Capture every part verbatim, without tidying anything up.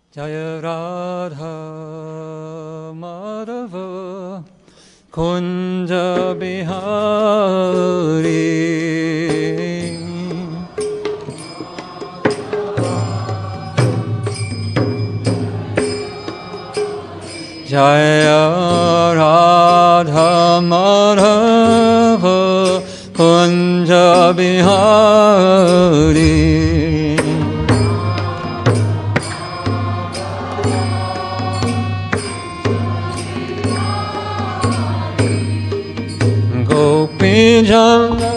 Jaya Radha Madhava Kunja Bihari Jaya Radha Madhava Kunja Bihari Gopi Jana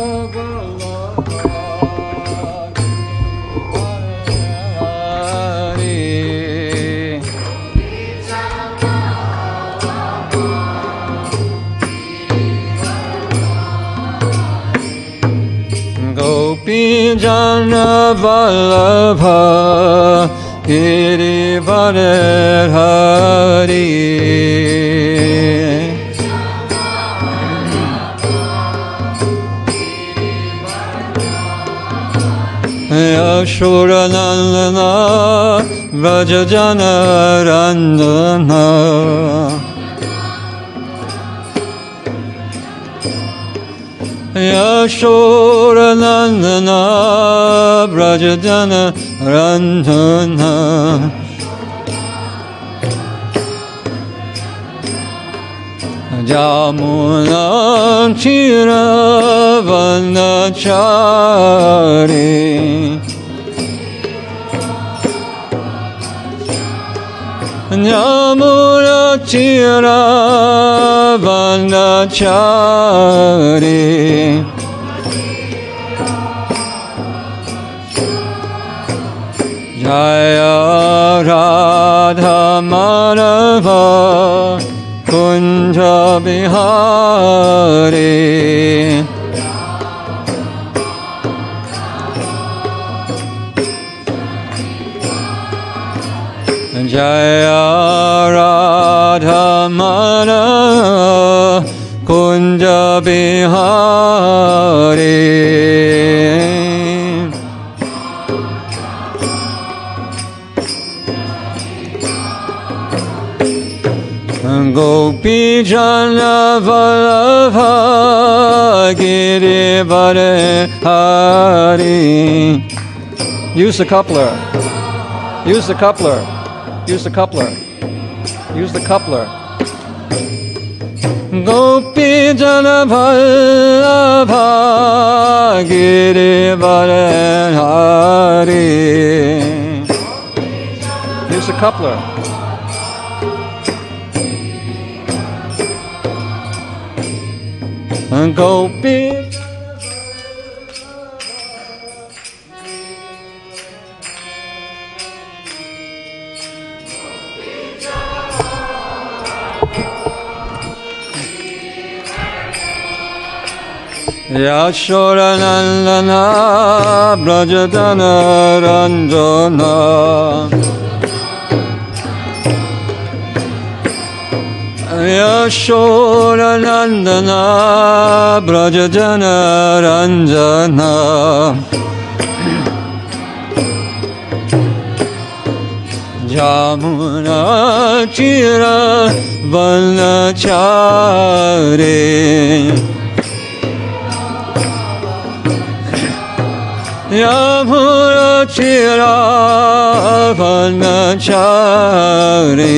Gopi Jana Vallabha Girivardhari Hari Yashodanandana Vrajajana Randana Yashodanandana Vrajajana Randana Jamuna Chiravanachari Jamuna Chiravanachari Jaya Radha Madhava Kunja Bihari Jaya Radha Madhava Kunja Bihari Gopi Jana Vallabha Girivardhari Use the coupler. Use the coupler. Use the coupler. Use the coupler. Gopi Jana Vallabha Girivardhari Use the coupler. Gopi Yashodanandana Vrajajana Randana Yashodanandana Vrajajana Ranjana Jamuna Chiravanachari Yamuna Chiravanachari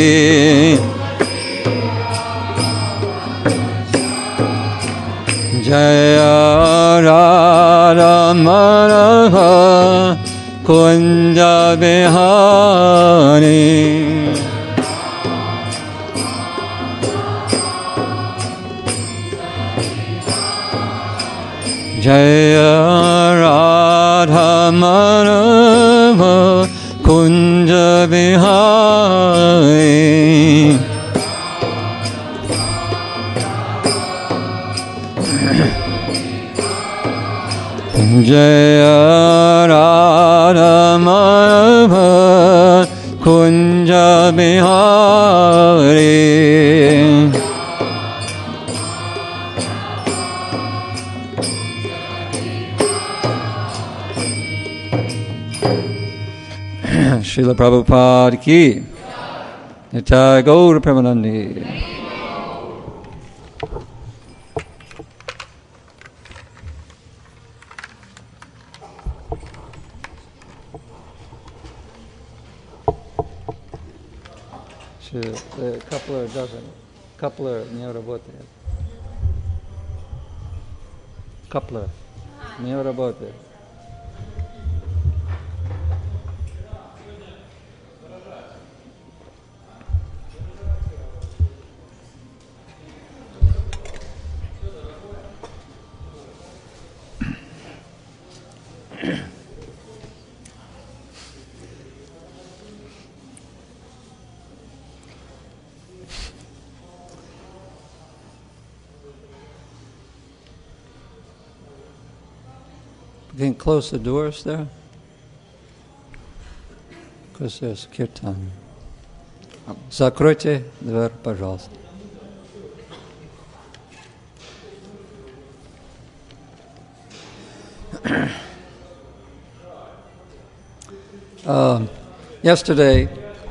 Jaya Radha Madhava Kunja Bihari Jaya Radha Madhava Kunja Bihari Jaya Radha Madhava Kunja Bihari Srila Srila Prabhupada ki. Nitai Gaur Premanandi. The coupler doesn't. Coupler не работает. Coupler не работает. You can close the doors there, because there's kirtan. Закройте дверь, пожалуйста. um, yesterday,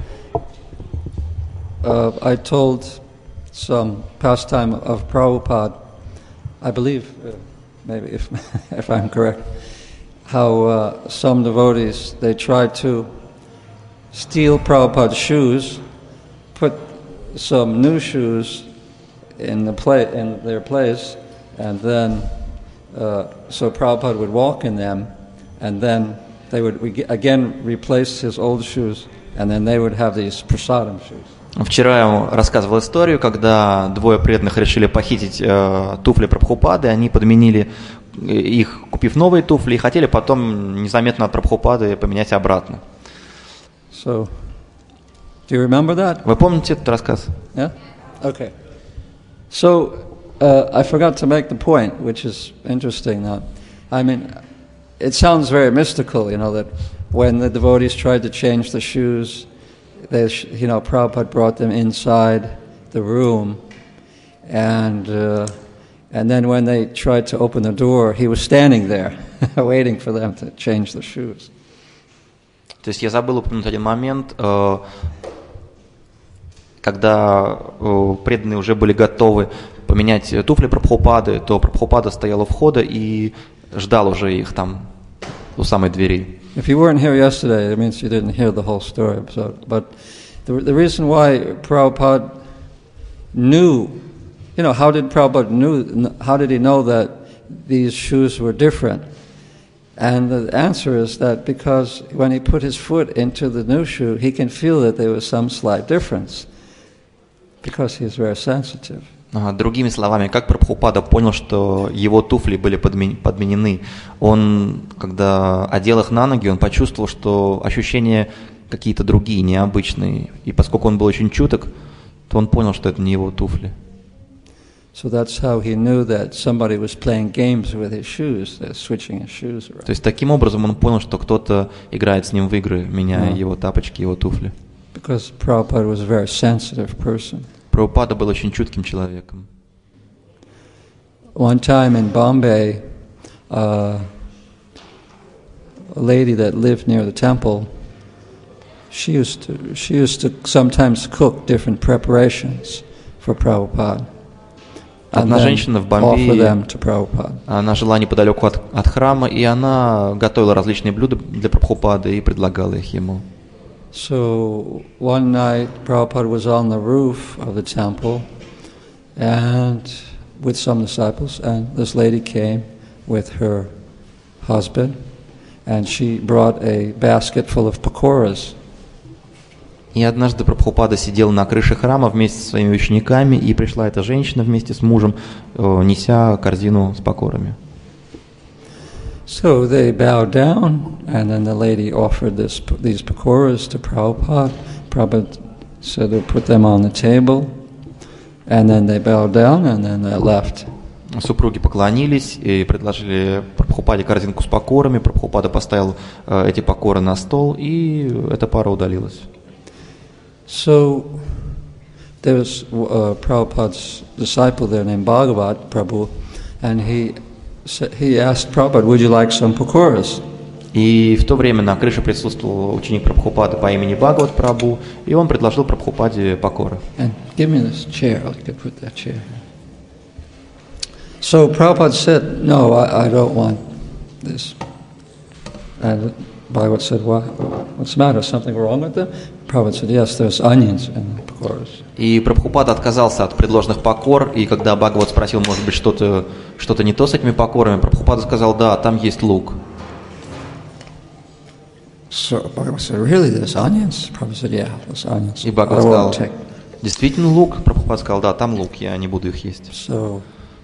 uh, I told some pastime of Prabhupada, I believe, uh, maybe if if I'm correct, how uh, some devotees, they tried to steal Prabhupada's shoes, put some new shoes in the pla- in their place, and then uh, so Prabhupada would walk in them, and then they would re- again replace his old shoes, and then they would have these prasadam shoes. Вчера я вам рассказывал историю, когда двое преданных решили похитить э, туфли Прабхупады, они подменили их, купив новые туфли, и хотели потом незаметно от Прабхупады поменять обратно. So, do you remember that? Вы помните этот рассказ? Yeah? Okay. So, uh, I forgot to make the point, which is interesting now. I mean, it sounds very mystical, you know, that when the devotees tried to change the shoes, they, you know, Prabhupada brought them inside the room, and uh, and then when they tried to open the door, he was standing there, waiting for them to change the shoes. То есть я забыл упомянуть один момент, когда преданные уже были готовы поменять туфли Прабхупады, то Прабхупада стоял у входа и ждал уже их там у самой двери. If you weren't here yesterday, it means you didn't hear the whole story. So, but the, the reason why Prabhupada knew, you know, how did Prabhupada knew, how did he know that these shoes were different? And the answer is that because when he put his foot into the new shoe, he can feel that there was some slight difference, because he's very sensitive. Другими словами, как Прабхупада понял, что его туфли были подменены, он, когда одел их на ноги, он почувствовал, что ощущения какие-то другие, необычные. И поскольку он был очень чуток, то он понял, что это не его туфли. So that's how he knew that somebody was playing games with his shoes, switching his shoes around. То есть таким образом он понял, что кто-то играет с ним в игры, меняя yeah. его тапочки, его туфли. Because Prabhupada was a very sensitive person. Прабхупада был очень чутким человеком. One time in Bombay, uh, a lady that lived near the temple, she used to she used to sometimes cook different preparations for Prabhupada. Одна женщина в Бомбее, она жила неподалеку от, от храма, и она готовила различные блюда для Прабхупады и предлагала их ему. So one night Prabhupada was on the roof of the temple and with some disciples, and this lady came with her husband, and she brought a basket full of pakoras. И однажды Прабхупада сидел на крыше храма вместе со своими учениками, и пришла эта женщина вместе с мужем, неся корзину с пакорами. So they bowed down, and then the lady offered this, these pakoras to Prabhupada. Prabhupada said to put them on the table, and then they bowed down, and then they left. Супруги поклонились и предложили Прабхупаде корзинку с пакорами. Прабхупада поставил э, эти пакоры на стол, и эта пара удалилась. So there was uh, Prabhupada's disciple there named Bhagavat Prabhu, and he he asked Prabhupada, "Would you like some pakoras?" И в то время на крыше присутствовал ученик Прабхупады по имени Бхагават Прабху, и он предложил Прабхупаде покоры. And give me this chair. I could put that chair here. So Prabhupada said, no, I, I don't want this. And Bhagavad said, what, what's the matter? Something wrong with them? Prabhupada said, yes, there's onions in the pakoras. И Прабхупада отказался от предложенных покор, и когда Бхагават спросил, может быть, что-то, что-то не то с этими покорами, Прабхупада сказал, да, там есть лук. So Bhagavad said, really, there's onions? Prabhupada said, yeah, there's onions. И Бхагават сказал, действительно лук? Прабхупада сказал, да, там лук, я не буду их есть. So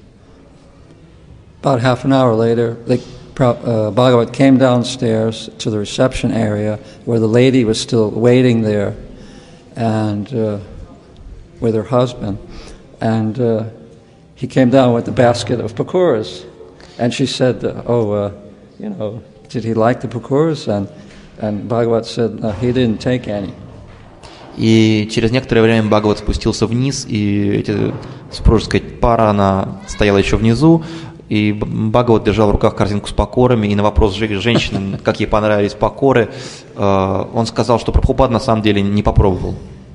about half an hour later, they, uh, Bhagavad came downstairs to the reception area where the lady was still waiting there, and uh, with her husband, and uh, he came down with the basket of pakoras, and she said, uh, "Oh, uh, you know, did he like the pakoras?" And and Bhagavad said, no, "He didn't take any." И через некоторое время Бхагават спустился вниз, и эти, супружеская пара, она стояла еще внизу, и Бхагават держал в руках корзинку с покорами, и на вопрос женщины, как ей понравились покоры, он сказал, что Прабхупада на самом деле не попробовал.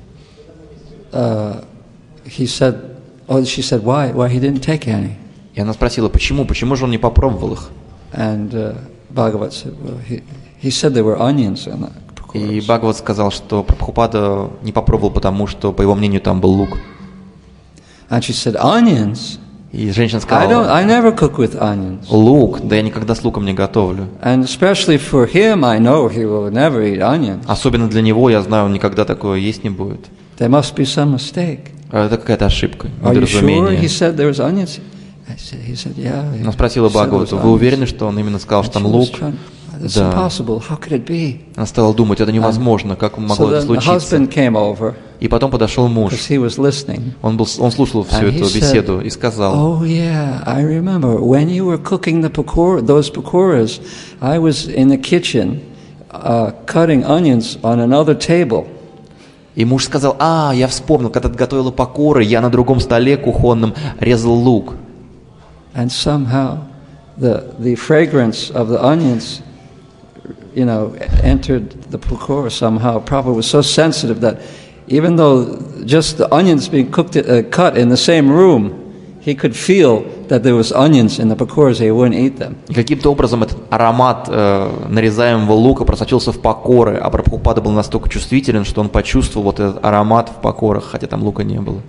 Uh, he said, oh, she said, why? Why he didn't take any? И она спросила, почему, почему же он не попробовал их? And uh, Bhagavad said, well, he, he said there were onions in that. И Бхагават сказал, что Прабхупада не попробовал, потому что, по его мнению, там был лук. And she said, onions? И женщина I don't, сказала, I never cook with onions. лук, да я никогда с луком не готовлю. And especially for him, I know he will never eat onions. Особенно для него, я знаю, он никогда такое есть не будет. There must be some mistake. Это какая-то ошибка, Are you sure недоразумение. he said there was onions? I said, he said, yeah. Она спросила Бхагавату, вы уверены, что он именно сказал, что там лук? That's Да. impossible. How could it be? Она стала думать, это невозможно, как могло So это then the случиться. husband came over И потом подошел муж. because he was listening. Он, был, он слушал всю And he эту said, беседу и сказал, oh yeah, I remember when you were cooking the pakora, those pakoras, I was in the kitchen uh, cutting onions on another table. и муж сказал, а, я вспомнил, когда ты готовила покоры, я на другом столе кухонном резал лук. And somehow the the fragrance of the onions, you know, entered the pakora somehow. Prabhupada was so sensitive that even though just the onions being cooked, uh, cut in the same room, he could feel that there was onions in the pakoras, he wouldn't eat them. И каким-то образом этот аромат э, нарезаемого лука просочился в покоры, а Прабхупада был настолько чувствителен, что он почувствовал вот этот аромат в покорах, хотя там лука не было.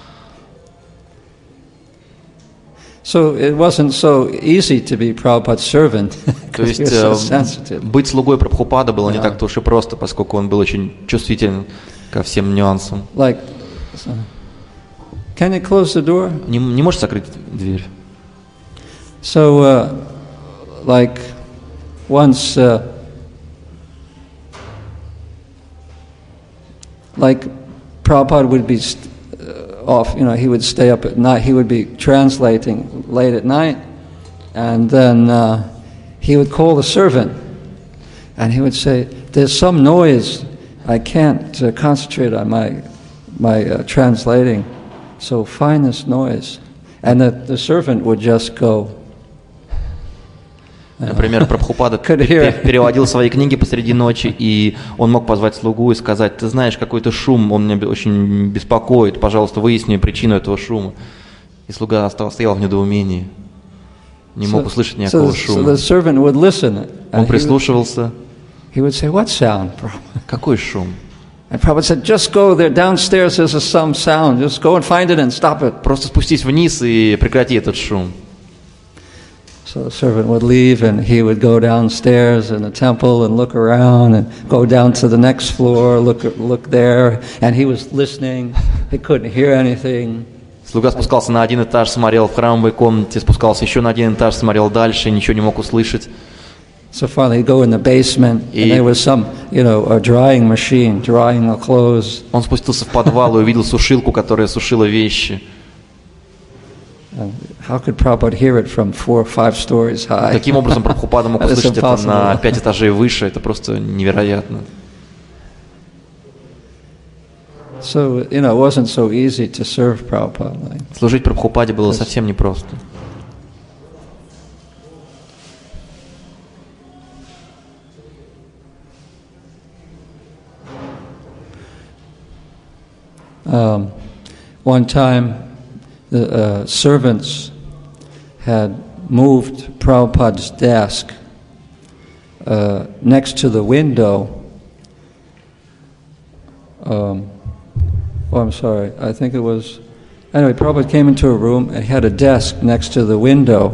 So it wasn't so easy to be Prabhupada's servant То because he есть was so э, sensitive. быть слугой Прабхупада было не Да. так-то уж и просто, поскольку он был очень чувствителен ко всем нюансам. Like, so, can you close the door? Не, не можешь закрыть дверь? So, uh, like, once, uh, like, Prabhupada would be st- uh, off, you know, he would stay up at night, he would be translating late at night, and then uh, he would call the servant, and he would say, there's some noise, I can't uh, concentrate on my, my uh, translating, so find this noise. And the, the servant would just go. Например, Прабхупада Could hear. пе- переводил свои книги посреди ночи, и он мог позвать слугу и сказать, ты знаешь, какой-то шум, он меня бе- очень беспокоит, пожалуйста, выясни причину этого шума. И слуга остался, стоял в недоумении, не мог So- услышать so, никакого so шума. the servant would listen, Он and he would, прислушивался, he would say, "What sound?" Prabhupada? какой шум? And Prabhupada said, "Just go there downstairs. There's a, some sound. Just go and find it and stop it." Просто спустись вниз и прекрати этот шум. So the servant would leave, and he would go downstairs in the temple and look around, and go down to the next floor, look look there, and he was listening. He couldn't hear anything. Слуга спускался на один этаж, смотрел в храмовой комнате, спускался еще на один этаж, смотрел дальше, ничего не мог услышать. So finally, he'd go in the basement, И- and there was some, you know, a drying machine drying the clothes. Он спустился в подвал и увидел сушилку, которая сушила вещи. And how could Prabhupada hear it from four or five stories high? Каким образом Прабхупада мог That is услышать это на impossible. пять этажей выше? Это просто невероятно. So, you know, it wasn't so easy to serve Prabhupada. Like, Служить Прабхупаде было совсем непросто. Um, one time, the uh, servants had moved Prabhupada's desk uh, next to the window. Um, oh, I'm sorry. I think it was... Anyway, Prabhupada came into a room and had a desk next to the window.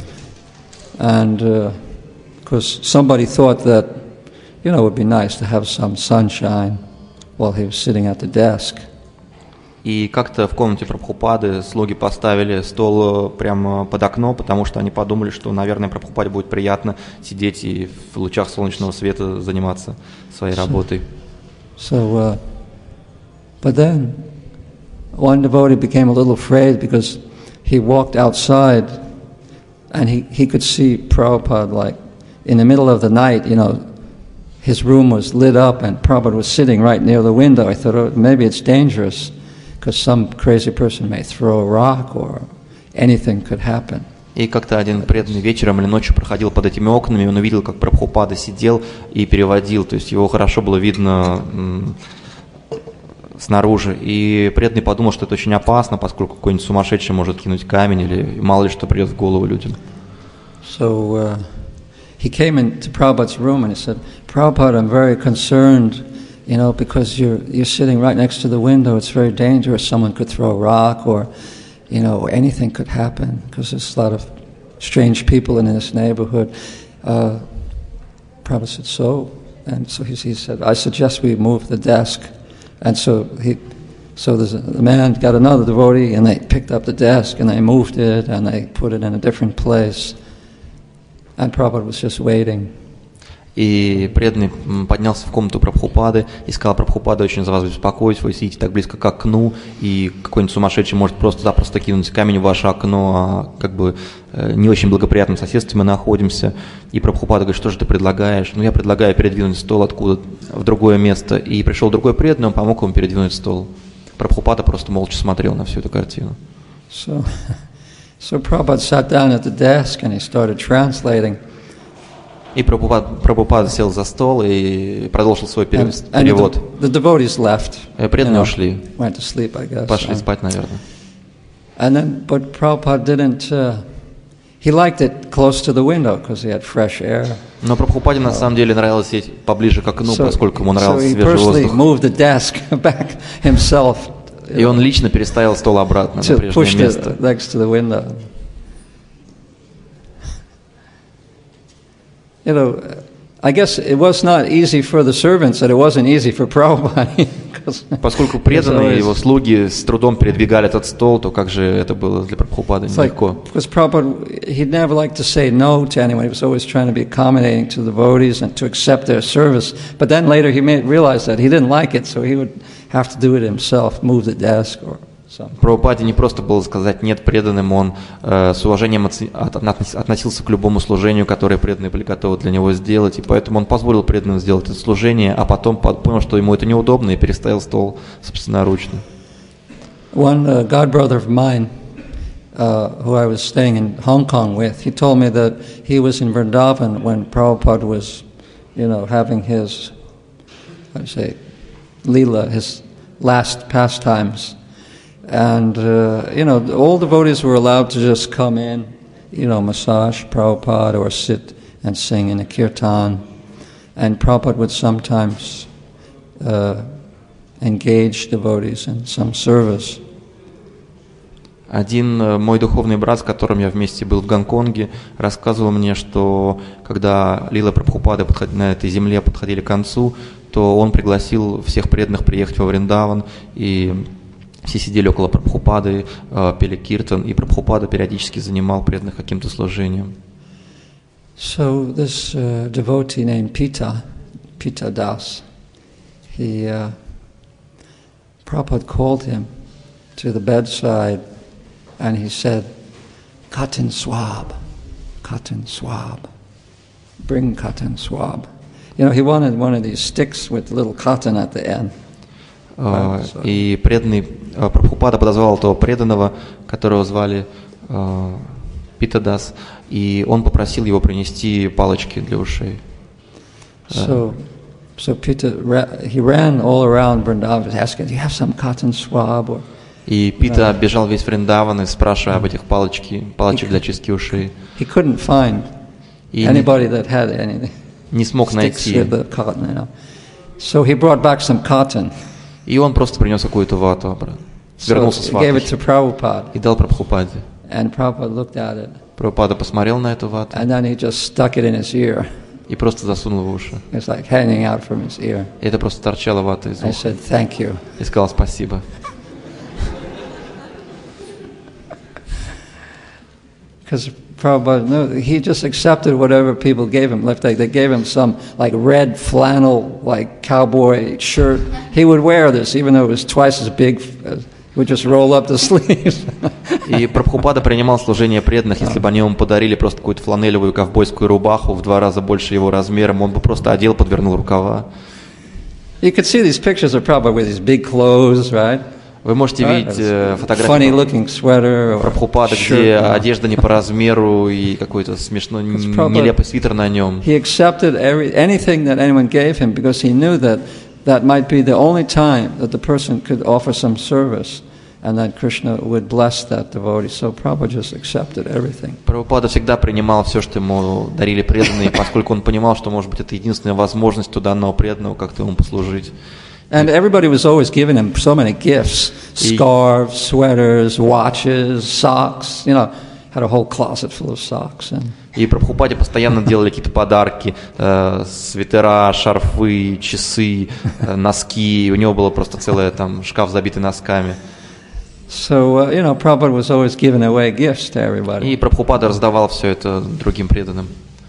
And because uh, somebody thought that, you know, it would be nice to have some sunshine while he was sitting at the desk. И как-то в комнате Прабхупады слуги поставили стол прямо под окно, потому что они подумали, что, наверное, Прабхупаде будет приятно сидеть и в лучах солнечного света заниматься своей работой. So, uh, but then one devotee became a little afraid because he walked outside and he, he could see Prabhupada like in the middle of the night, you know, his room was lit up and Prabhupada was sitting right near the window. I thought, oh, maybe it's dangerous because some crazy person may throw a rock or anything could happen. И как-то один преданный вечером или ночью проходил под этими окнами, он увидел, как Прабхупада сидел и переводил, то есть его хорошо было видно м, снаружи. И преданный подумал, что это очень опасно, поскольку какой-нибудь сумасшедший может кинуть камень или мало ли что придет в голову людям. So uh, he came into Prabhupada's room and he said, Prabhupada, I'm very concerned, you know, because you're you're sitting right next to the window. It's very dangerous. Someone could throw a rock or, you know, anything could happen because there's a lot of strange people in this neighborhood. Uh, Prabhupada said, so? And so he, he said, I suggest we move the desk. And so he, so there's a, the man got another devotee and they picked up the desk and they moved it and they put it in a different place. And Prabhupada was just waiting. И преданный поднялся в комнату Прабхупады и сказал: Прабхупада, очень за вас беспокоюсь, вы сидите так близко к окну, и какой-нибудь сумасшедший может просто-запросто кинуть камень в ваше окно, а как бы не очень благоприятном соседстве мы находимся. И Прабхупада говорит: что же ты предлагаешь? Ну, я предлагаю передвинуть стол откуда в другое место. И пришел другой преданный, он помог ему передвинуть стол. Прабхупада просто молча смотрел на всю эту картину. So, so Prabhupada sat down at the desk and he started translating. И Прабхупада, Прабхупада сел за стол и продолжил свой перевод. And, and the, the devotees left. Преданные you know, ушли. Went to sleep, I guess. Пошли спать, наверное. And then, but Prabhupada didn't. Uh, he liked it close to the window because he had fresh air. Но Прабхупаде на самом деле нравилось сидеть поближе к окну, so, поскольку ему нравился so свежий воздух. Moved the desk back himself. И он лично переставил стол обратно на прежнее место. Next to the window. You know, I guess it was not easy for the servants, and it wasn't easy for Prabhupada. Поскольку преданные его слуги с трудом передвигали этот стол, то как же это было для Прабхупады нелегко? Because Prabhupada, he'd never like to say no to anyone. He was always trying to be accommodating to the devotees and to accept their service. But then later he made, realized that he didn't like it, so he would have to do it himself, move the desk or something. Прабхупаде не просто было сказать нет преданным, он э, с уважением от, от, относился к любому служению, которое преданные были готовы для него сделать, и поэтому он позволил преданным сделать это служение, а потом понял, что ему это неудобно, и переставил стол собственноручно. One uh, god brother of mine, uh, who I was staying in Hong Kong with, he told me that he was in Vrindavan when Prabhupada was, you know, having his, how do you say, Leela, his last pastimes. And, uh, you know, all devotees were allowed to just come in, you know, massage Prabhupada or sit and sing in a kirtan. And Prabhupada would sometimes uh, engage devotees in some service. Один мой духовный брат, с которым я вместе был в Гонконге, рассказывал мне, что когда Лила Прабхупады на этой земле подходили к концу, то он пригласил всех преданных приехать во Вриндаван, и все сидели около Прабхупады, пели киртан, и Прабхупада периодически занимал преданных каким-то служением. So this uh, devotee named Pita, Pita Das, he, uh, Prabhupada called him to the bedside and he said, Katan Swab, Katan Swab, bring Katan Swab. You know, he wanted one of these sticks with little cotton at the end. Uh, и преданный uh, Прабхупада подозвал этого преданного, которого звали uh, Питадас, и он попросил его принести палочки для ушей. So So Pita, he ran all around Vrindavan asking, do you have some cotton swab? Or, И Пита оббежал весь Вриндаван, спрашивая об этих палочки, палочек для чистки ушей. He couldn't find И anybody that had any не смог sticks найти. with the cotton, you know. So he brought back some cotton. И он просто принес какую-то вату обратно. Вернулся So с he gave it ватой to Prabhupada. и дал Прабхупаде. And Prabhupada looked at it. Прабхупада посмотрел на эту вату And then he just stuck it in his ear. и просто засунул в уши. It's like hanging out from his ear. И это просто торчало вата из I уха. said, thank you. И сказал спасибо. Because Prabhupada, no, he just accepted whatever people gave him. Like they, they gave him some like red flannel, like cowboy shirt. He would wear this, even though it was twice as big. Uh, he would just roll up the sleeves. И Прабхупада принимал служение преданных, если бы они ему подарили просто какую-то фланелевую ковбойскую рубаху в два раза больше его размером, он бы просто одел, подвернул рукава. You could see these pictures of Prabhupada with these big clothes, right? Вы можете видеть э, фотографии Прабхупады, где одежда не по размеру и какой-то смешной, нелепый свитер на нем. He accepted every, anything that anyone gave him because he knew that that might be the only time that the person could offer some service and that Krishna would bless that devotee. So Prabhupada just accepted everything. Прабхупада всегда принимал все, что ему дарили преданные, поскольку он понимал, что, может быть, это единственная возможность у данного преданного как-то ему послужить. And everybody was always giving him so many gifts: scarves, sweaters, watches, socks. You know, had a whole closet full of socks. And и Прабхупаде постоянно делали какие-то подарки: э, свитера, шарфы, часы, э, носки. У него было просто целый там шкаф, забитый носками. So uh, you know, Prabhupada was always giving away gifts to everybody. И Прабхупада раздавал все это другим преданным.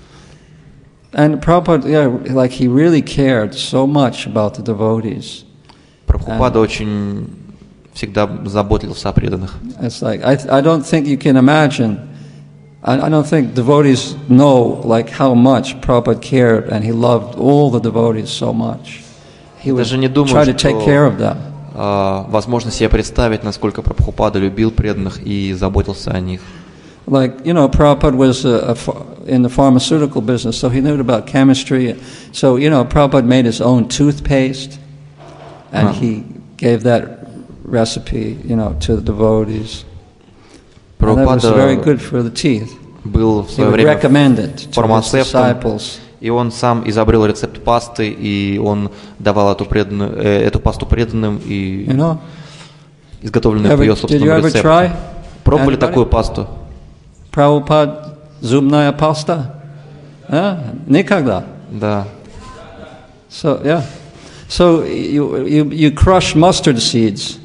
And Prabhupada, yeah, like he really cared so much about the devotees. Прабхупада очень всегда заботился о преданных. It's like I, I don't think you can imagine. I, I don't think devotees know like how much Prabhupada cared, and he loved all the devotees so much. He would try to take care of them. Uh, возможно себе представить, насколько Прабхупада любил преданных и заботился о них. Like, you know, Prabhupada was a, a, in the pharmaceutical business, so he knew about chemistry. So, you know, Prabhupada made his own toothpaste, and uh-huh. he gave that recipe, you know, to the devotees. And that was very good for the teeth. Был в свое время фармацевтом, и он сам изобрел рецепт пасты, и он давал эту, преданную, э, эту пасту преданным, и you know, изготовленную по ее собственному рецепту. Пробовали такую пасту? Prabhupada зубная паста? А? Никогда. Да. So, yeah. So you, you, you crush mustard seeds.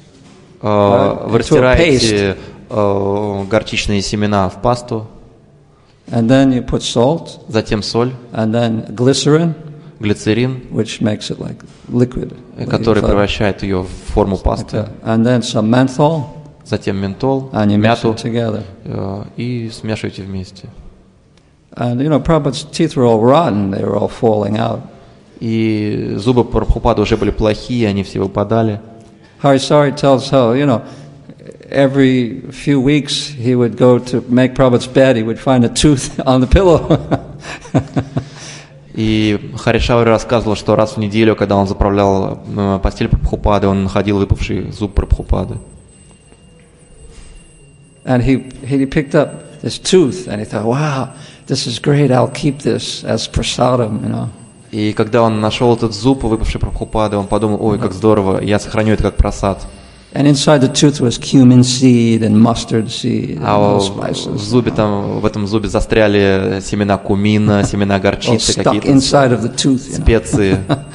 Uh, вы растираете uh, горчичные семена в пасту. And then you put salt. Затем соль. And then glycerin. Глицерин. Which makes it like liquid. Который превращает ее в форму пасты. Like and then some menthol. Затем ментол, мяту uh, и смешивайте вместе. And you know, Prabhupada's teeth were all rotten; they were all falling out. И зубы Прабхупады уже были плохие, они все выпадали. Harisari tells how, you know, every few weeks he would go to make Prabhupada's bed, he would find a tooth on the pillow. И Харишаури рассказывал, что раз в неделю, когда он заправлял постель Прабхупады, он находил выпавший зуб Прабхупады. And he he picked up this tooth, and he thought, "Wow, this is great! I'll keep this as prasadam, you know." И когда он нашел этот зуб, выпавший Прабхупады, он подумал: "Ой, как здорово! Я сохраню это как прасад." And inside the tooth was cumin seed and mustard seed. А в зубе там, в этом зубе застряли семена кумина, семена горчицы, какие-то специи.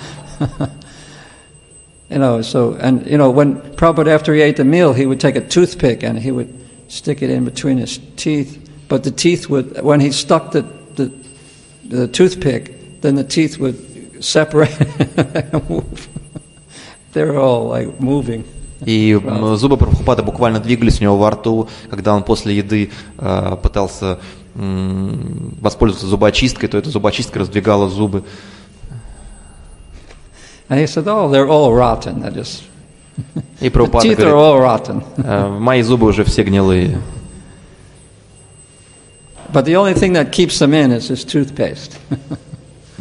You know, so and you know when Prabhupada after he ate the meal, he would take a toothpick and he would stick it in between his teeth. But the teeth would, when he stuck the the, the toothpick, then the teeth would separate and move. They were all like moving. И зубы Прабхупады буквально двигались у него во рту, когда он после еды э, пытался м, воспользоваться зубочисткой, то эта зубочистка раздвигала зубы. And he said, "Oh, they're all rotten. They're just И Прабхупада the teeth are all rotten." э, мои зубы уже все гнилые. But the only thing that keeps them in is his toothpaste.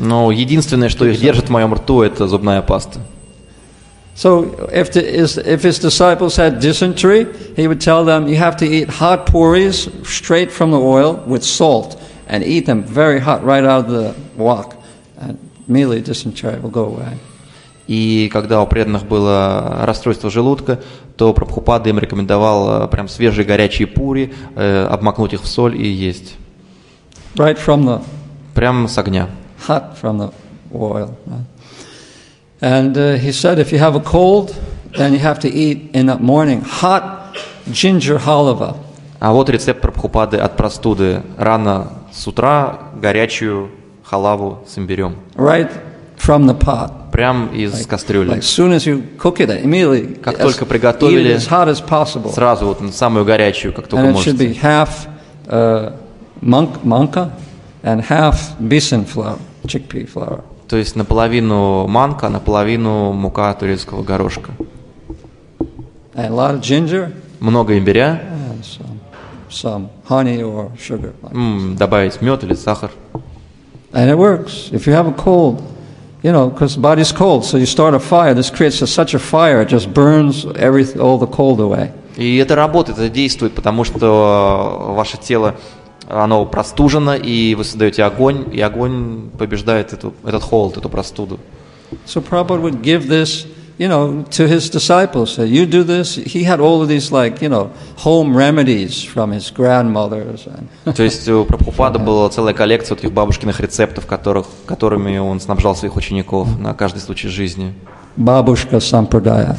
Но единственное, что их держит в моем рту, это зубная паста. So if, the, if his disciples had dysentery, he would tell them, you have to eat hot puris straight from the oil with salt, and eat them very hot right out of the wok, and immediately dysentery will go away. И когда у преданных было расстройство желудка, то Прабхупада им рекомендовал прям свежие горячие пури, э, обмакнуть их в соль и есть. Right from the Прям с огня. Hot from the oil. And uh, he said, if you have a cold, then you have to eat in the morning hot ginger halava. А вот рецепт Прабхупады от простуды. Рано с утра горячую халаву с имбирем. Right from the pot. Прям из Like, кастрюли. like soon as you cook it, immediately Как as, только приготовили, eat it as hot as possible. сразу вот самую горячую, как только And it should be можете. half uh, monk, manka and half besan flour, chickpea flour. То есть наполовину манка, наполовину мука турецкого горошка. And a lot of ginger Много имбиря, and some, some honey or sugar. м, добавить мед или сахар. And it works. If you have a cold, you know, because the body's cold, so you start a fire. This creates a, such a fire, it just burns every, all the cold away. И это работает, это действует, потому что ваше тело, оно простужено, и вы создаете огонь, и огонь побеждает эту, этот холод, эту простуду. So Prabhupada would give this, you know, to his disciples. Say, you do this. He had all of these, like, you know, home remedies from his grandmothers. And То есть у Прабхупады была целая коллекция таких бабушкиных рецептов, которых, которыми он снабжал своих учеников на каждый случай жизни. Babushka Sampradaya.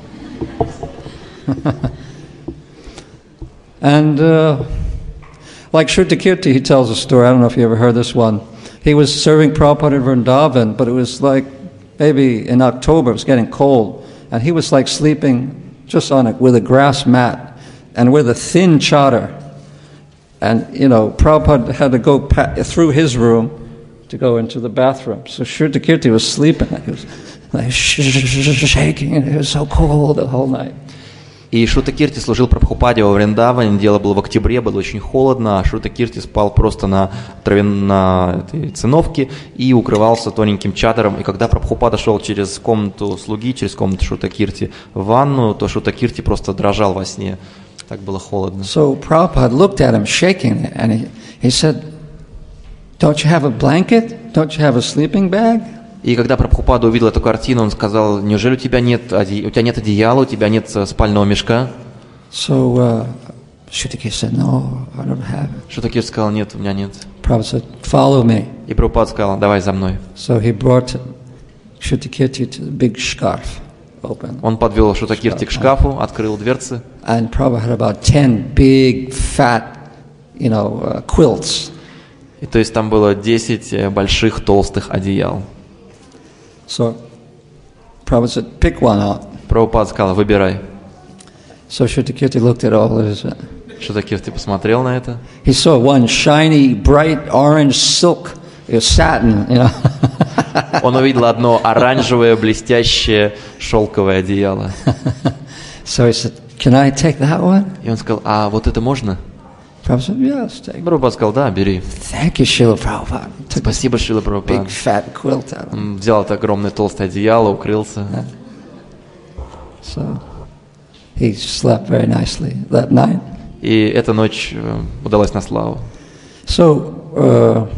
And uh, like Shrutakirti, he tells a story. I don't know if you ever heard this one. He was serving Prabhupada in Vrindavan, but it was like maybe in October, it was getting cold, and he was like sleeping just on it with a grass mat and with a thin chadar. And, you know, Prabhupada had to go pa- through his room to go into the bathroom. So Shrutakirti was sleeping. He was like shaking, and it was so cold the whole night. И Шрутакирти служил Прабхупаде во Вриндаване, дело было в октябре, было очень холодно, а Шрутакирти спал просто на траве, на этой циновке и укрывался тоненьким чадром. И когда Прабхупада шел через комнату слуги, через комнату Шрутакирти в ванну, то Шрутакирти просто дрожал во сне. Так было холодно. So Prabhupada looked at him shaking, and he, he said, don't you have a blanket? Don't you have a sleeping bag? И когда Прабхупада увидел эту картину, он сказал, неужели у тебя нет, оде... у тебя нет одеяла, у тебя нет спального мешка? So uh, Shrutakirti said, no, I don't have it. Шрутакирти сказал, нет, у меня нет. Prabhupada said, follow me. И Прабхупада сказал, давай за мной. So he brought Shrutakirti to the big scarf, open. Он подвел Шрутакирти к шкафу, открыл дверцы. And Prabhupada had about ten big, fat, you know, uh, quilts. И то есть там было десять больших толстых одеял. So Prabhupada said, pick one out. Прабхупада сказал, выбирай. So Shrutakirti looked at all of his. Uh, Шрутакирти посмотрел на это. he saw one shiny, bright orange silk, it was satin, you know. Он увидел одно оранжевое, блестящее, шелковое одеяло. So he said, can I take that one? И он сказал, а вот это можно? Prabhupada said, yes, take it. Прабхупада сказал, да, бери. Thank you, Srila Prabhupada. Took a Спасибо, Шрила Прабхупада. big fat quilt out of him. Он взял это огромное толстое одеяло, укрылся. So he slept very nicely that night. И эта ночь э, удалась на славу. So uh,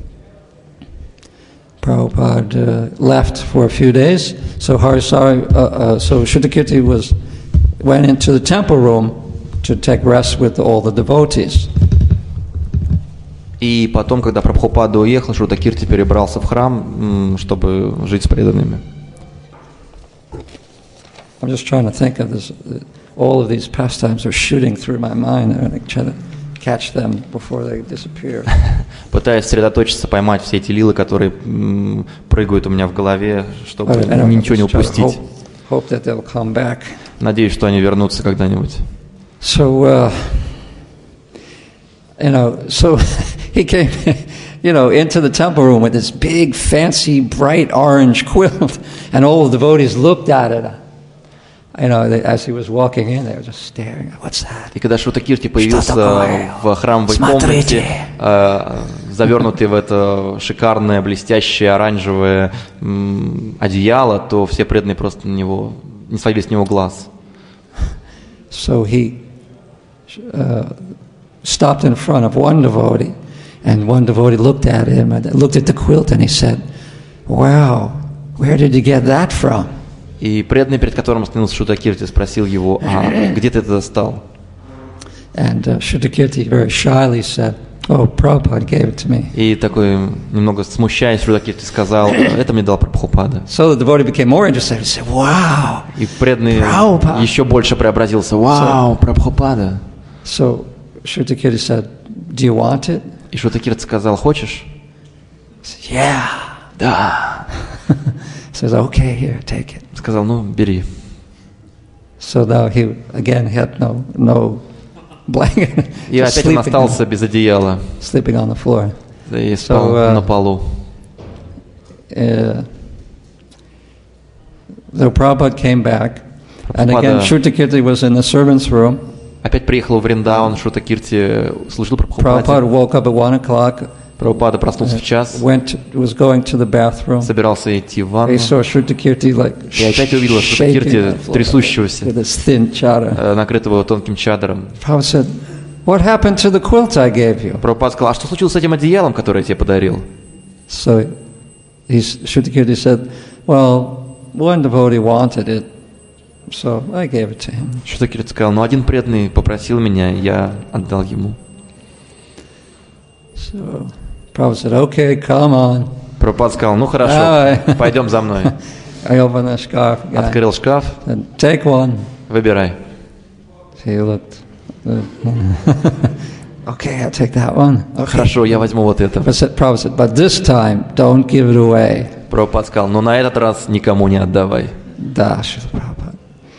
Prabhupada uh, left for a few days. So Harisari, uh, uh, so Shrutakirti was went into the temple room to take rest with all the devotees. И потом, когда Прабхупада уехал, Шрутакирти перебрался в храм, м, чтобы жить с преданными. I'm just trying to think of this. All of these pastimes are shooting through my mind, and I try to catch them before they disappear. Пытаясь сосредоточиться, поймать все эти лилы, которые м, прыгают у меня в голове, чтобы I don't know, ничего не just try to упустить. Hope, hope that they'll come back. Надеюсь, что они вернутся когда-нибудь. So, uh, you know, so he came, you know, into the temple room with this big, fancy, bright orange quilt, and all the devotees looked at it. You know, they, as he was walking in, they were just staring. What's that? И когда Шрутакирти появился в храмовой комнате э, с завернутый в это шикарное, блестящее, оранжевое м, одеяло, то все преданные просто на него, не сводили с него глаз. So he uh, stopped in front of one devotee, and one devotee looked at him and looked at the quilt, and he said, "Wow, where did you get that from?" И преданный, перед которым остановился Шрудакирти, спросил его, а где ты это достал? And uh, Shrutakirti very shyly said, "Oh, Prabhupada gave it to me." И такой, немного смущаясь, Шрудакирти сказал, это мне дал Прабхупада. So the devotee became more interested. He said, "Wow." И преданный Prabhupada. еще больше преобразился. Вау, Прабхупада. So Shrutakirti said, "Do you want it?" И Шрудакирти сказал, хочешь? He said, "Yeah." Да. Says, "Okay, here, take it." Сказал, ну, бери. So now he again had no no blanket. И just опять он sleeping, остался без одеяла. sleeping on the floor. И спал So, uh, на полу. Uh, the Prabhupada came back, and again Prabhupada- Shrutakirti was in the servants' room. Опять приехал в Вриндаван, Шрудакирти служил Prabhupada Прабхупаде. woke up at one o'clock, Прабхупада проснулся в час, went, was going to the bathroom. собирался идти в He ванну. saw Shrutakirti like И опять увидел shaking Шрудакирти on the floor трясущегося, with his thin chadar. э, накрытого тонким чадром. Prabhupada said, "What happened to the quilt I gave you?" Прабхупада сказал, а что случилось с этим одеялом, которое я тебе подарил? So he's, Shrutakirti said, "Well, one devotee wanted it, so I gave it to him." Шрудакирти сказал, ну один преданный попросил меня, я отдал ему. So Prabhupada said, "Okay, come on." Прабхупада сказал, ну хорошо, Давай. пойдем за мной. I opened the scarf again. Открыл шкаф, Said, "Take one." выбирай. He looked. Okay, I'll take that one. Okay. Хорошо, я возьму вот это. Prabhupada said, Prabhupada said, "But this time, don't give it away." Прабхупада сказал, но на этот раз никому не отдавай. Da, Srila Prabhupada.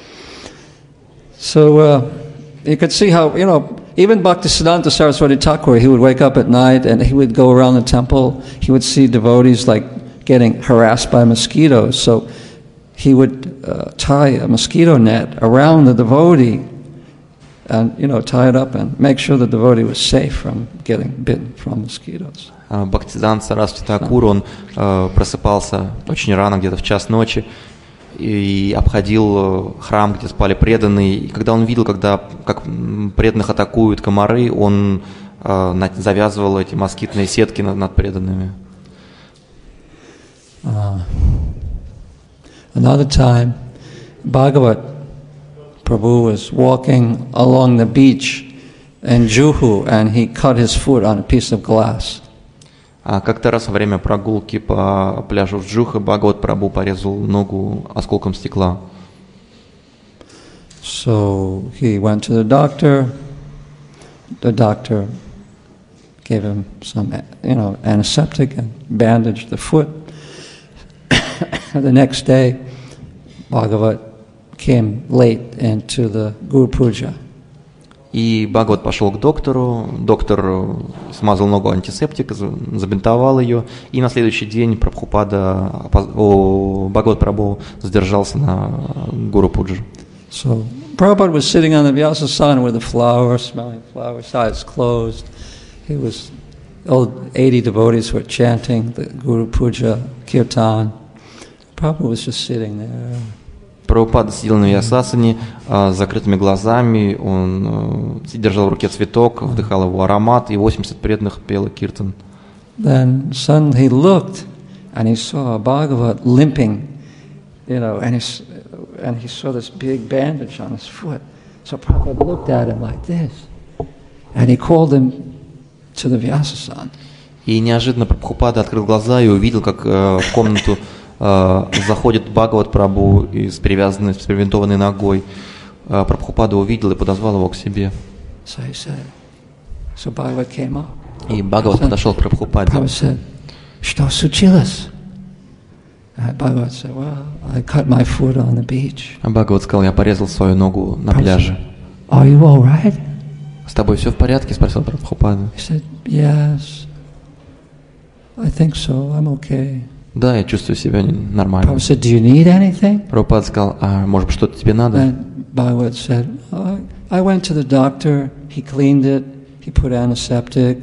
So uh, you could see how, you know, even Bhaktisiddhanta Saraswati Thakur, he would wake up at night and he would go around the temple. He would see devotees like getting harassed by mosquitoes. So he would uh, tie a mosquito net around the devotee and, you know, tie it up and make sure the devotee was safe from getting bitten from mosquitoes. Бхактисиддханта Сарасвати Тхакур, он э, просыпался очень рано, где-то в час ночи, и обходил храм, где спали преданные. И когда он видел, когда, как преданных атакуют комары, он э, завязывал эти москитные сетки над, над преданными. Uh, another time, Bhagavat Prabhu was walking along the beach in Juhu and he cut his foot on a piece of glass. А как-то раз во время прогулки по пляжу в Джуха Бхагават Прабху порезал ногу осколком стекла. So he went to the doctor. The doctor gave him some, you know, antiseptic and bandaged the foot. The next day, Bhagavat came late into the Guru Puja. И Бхагават пошел к доктору, доктор смазал ногу антисептиком, забинтовал ее, и на следующий день Прабхупада, о, Бхагават Прабху задержался на Гуру Пуджу. So Prabhupada was sitting on the Vyasasana with the flowers, smelling flowers, eyes closed. He was, all eighty devotees were chanting the Guru Puja, Kirtan. Prabhupada was just sitting there. Прабхупада сидел на Вьясасане с закрытыми глазами, он держал в руке цветок, вдыхал его аромат, и восемьдесят преданных пело киртан. Then suddenly he looked and he saw Bhagavat limping, you know, and, his, and he saw this big bandage on his foot. So Prabhupada looked at him like this and he called him to the Vyasasana. И неожиданно Прабхупада открыл глаза и увидел, как э, в комнату Uh, заходит Бхагават Прабху с перевязанной, с перевинтованной ногой. Uh, Прабхупада увидел и подозвал его к себе. So he said, so Bhagavat came up. И Бхагават подошел к Прабхупаде. Prabhupada said, "Что случилось?" And Bhagavat said, "Well, I cut my foot on the beach." А Бхагават сказал, я порезал свою ногу на пляже. "Are you all right?" С тобой все в порядке? Спросил Прабхупада. He said, "Yes, I think so. I'm okay." Да, я чувствую себя нормально. Prabhupada said, "Do you need anything?" Прабхупада сказал, а может быть что-то тебе надо? And Bhagavat said, oh, "I went to the doctor. He cleaned it. He put antiseptic,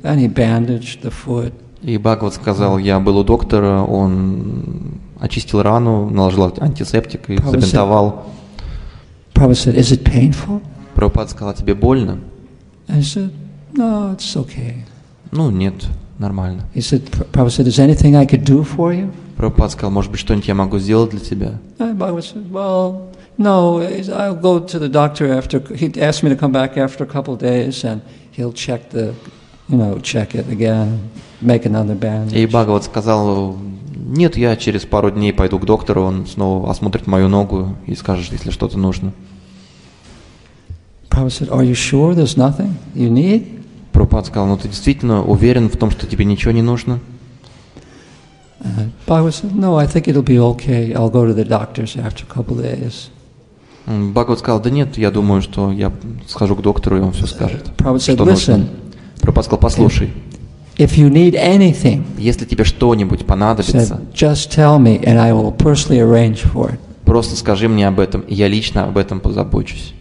and he bandaged the foot. И Бхагават сказал, я был у доктора, он очистил рану, наложил антисептик и забинтовал. Prabhupada said, is it painful? Прабхупада сказал, тебе больно? And he said, no, it's okay. Ну, нет, нормально. He said, Prabhupada said, is there anything I could do for you? Прабхупада сказал, может быть, что-нибудь я могу сделать для тебя? And Bhagavad said, well, no, I'll go to the doctor after, he asked me to come back after a couple of days and he'll check the, you know, check it again, make another bandage. И Бхагават сказал, нет, я через пару дней пойду к доктору, он снова осмотрит мою ногу и скажет, если что-то нужно. Prabhupada said, are you sure there's nothing you need? Прабхупада сказал, ну ты действительно уверен в том, что тебе ничего не нужно? Uh, Bhagavad said, no, I think it'll be okay. I'll go to the doctors after a couple of days. Бхагават сказал, да нет, я думаю, что я схожу к доктору, и он все скажет, Prabhupada said, что listen, нужно. Прабхупада сказал, послушай, if you need anything, если тебе что-нибудь понадобится, said, just tell me and I will personally arrange for it. просто скажи мне об этом, и я лично об этом позабочусь.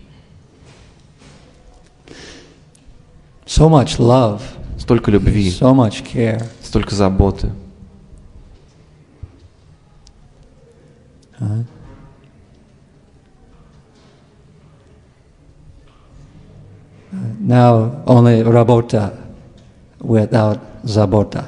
So much love, Столько любви, so much care. столько заботы. Uh, now only Rabota without Zabota.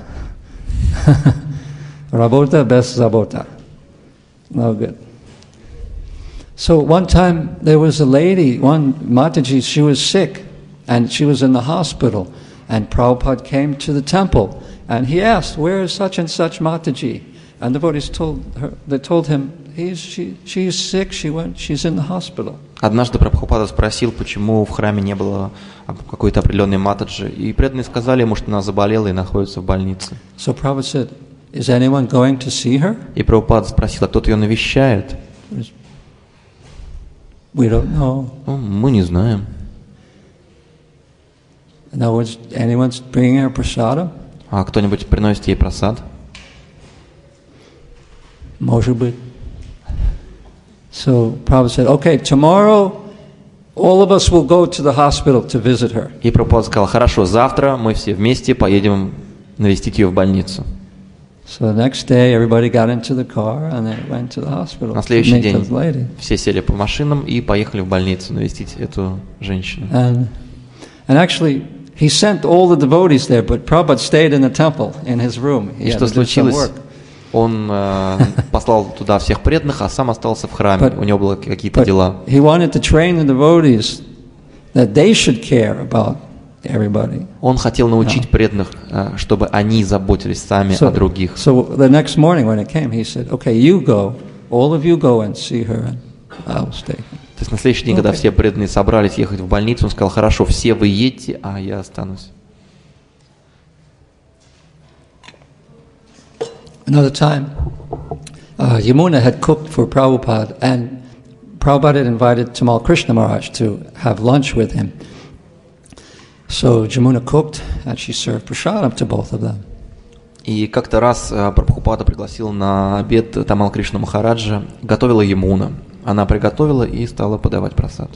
Rabota best Zabota. No good. So one time there was a lady, one Mataji, she was sick and she was in the hospital and Prabhupada came to the temple and he asked, where is such and such Mataji? And the devotees told her, they told him, He's, she, she's sick, she went, she's in the hospital. Однажды Прабхупада спросил, почему в храме не было какой-то определенной матаджи, и преданные сказали ему, что она заболела и находится в больнице. So Prabhupada said, is anyone going to see her? И Прабхупада спросил, а кто-то ее навещает? We don't know. Ну, мы не знаем. No one's, anyone's bringing her prasadam? А кто-нибудь приносит ей прасад? Может быть. So Prabhupada said, okay, tomorrow all of us will go to the hospital to visit her. И Прабхупада сказал, хорошо, завтра мы все вместе поедем навестить ее в больницу. So the next day everybody got into the car and they went to the hospital. На следующий to meet the lady. день все сели по машинам и поехали в больницу навестить эту женщину. And, and actually he sent all the devotees there, but Prabhupada stayed in the temple in his room. He И had что to do some случилось? work. Он э, послал туда всех преданных, а сам остался в храме. But, У него было какие-то дела. he wanted to train the devotees that they should care about everybody. Он хотел научить преданных, э, чтобы они заботились сами So, о других. so the next morning when it came, he said, okay, you go, all of you go and see her, and I'll stay. То есть на следующий день, когда Okay. все преданные собрались ехать в больницу, он сказал, хорошо, все вы едете, а я останусь. Another time, uh, Yamuna had cooked for Prabhupada, and Prabhupada had invited Tamal Krishna Maharaj to have lunch with him. So Yamuna cooked, and she served prasadam to both of them. И как-то раз э, Прабхупада пригласил на обед Тамал Кришна Махараджа, готовила Ямуна. Она приготовила и стала подавать прасад.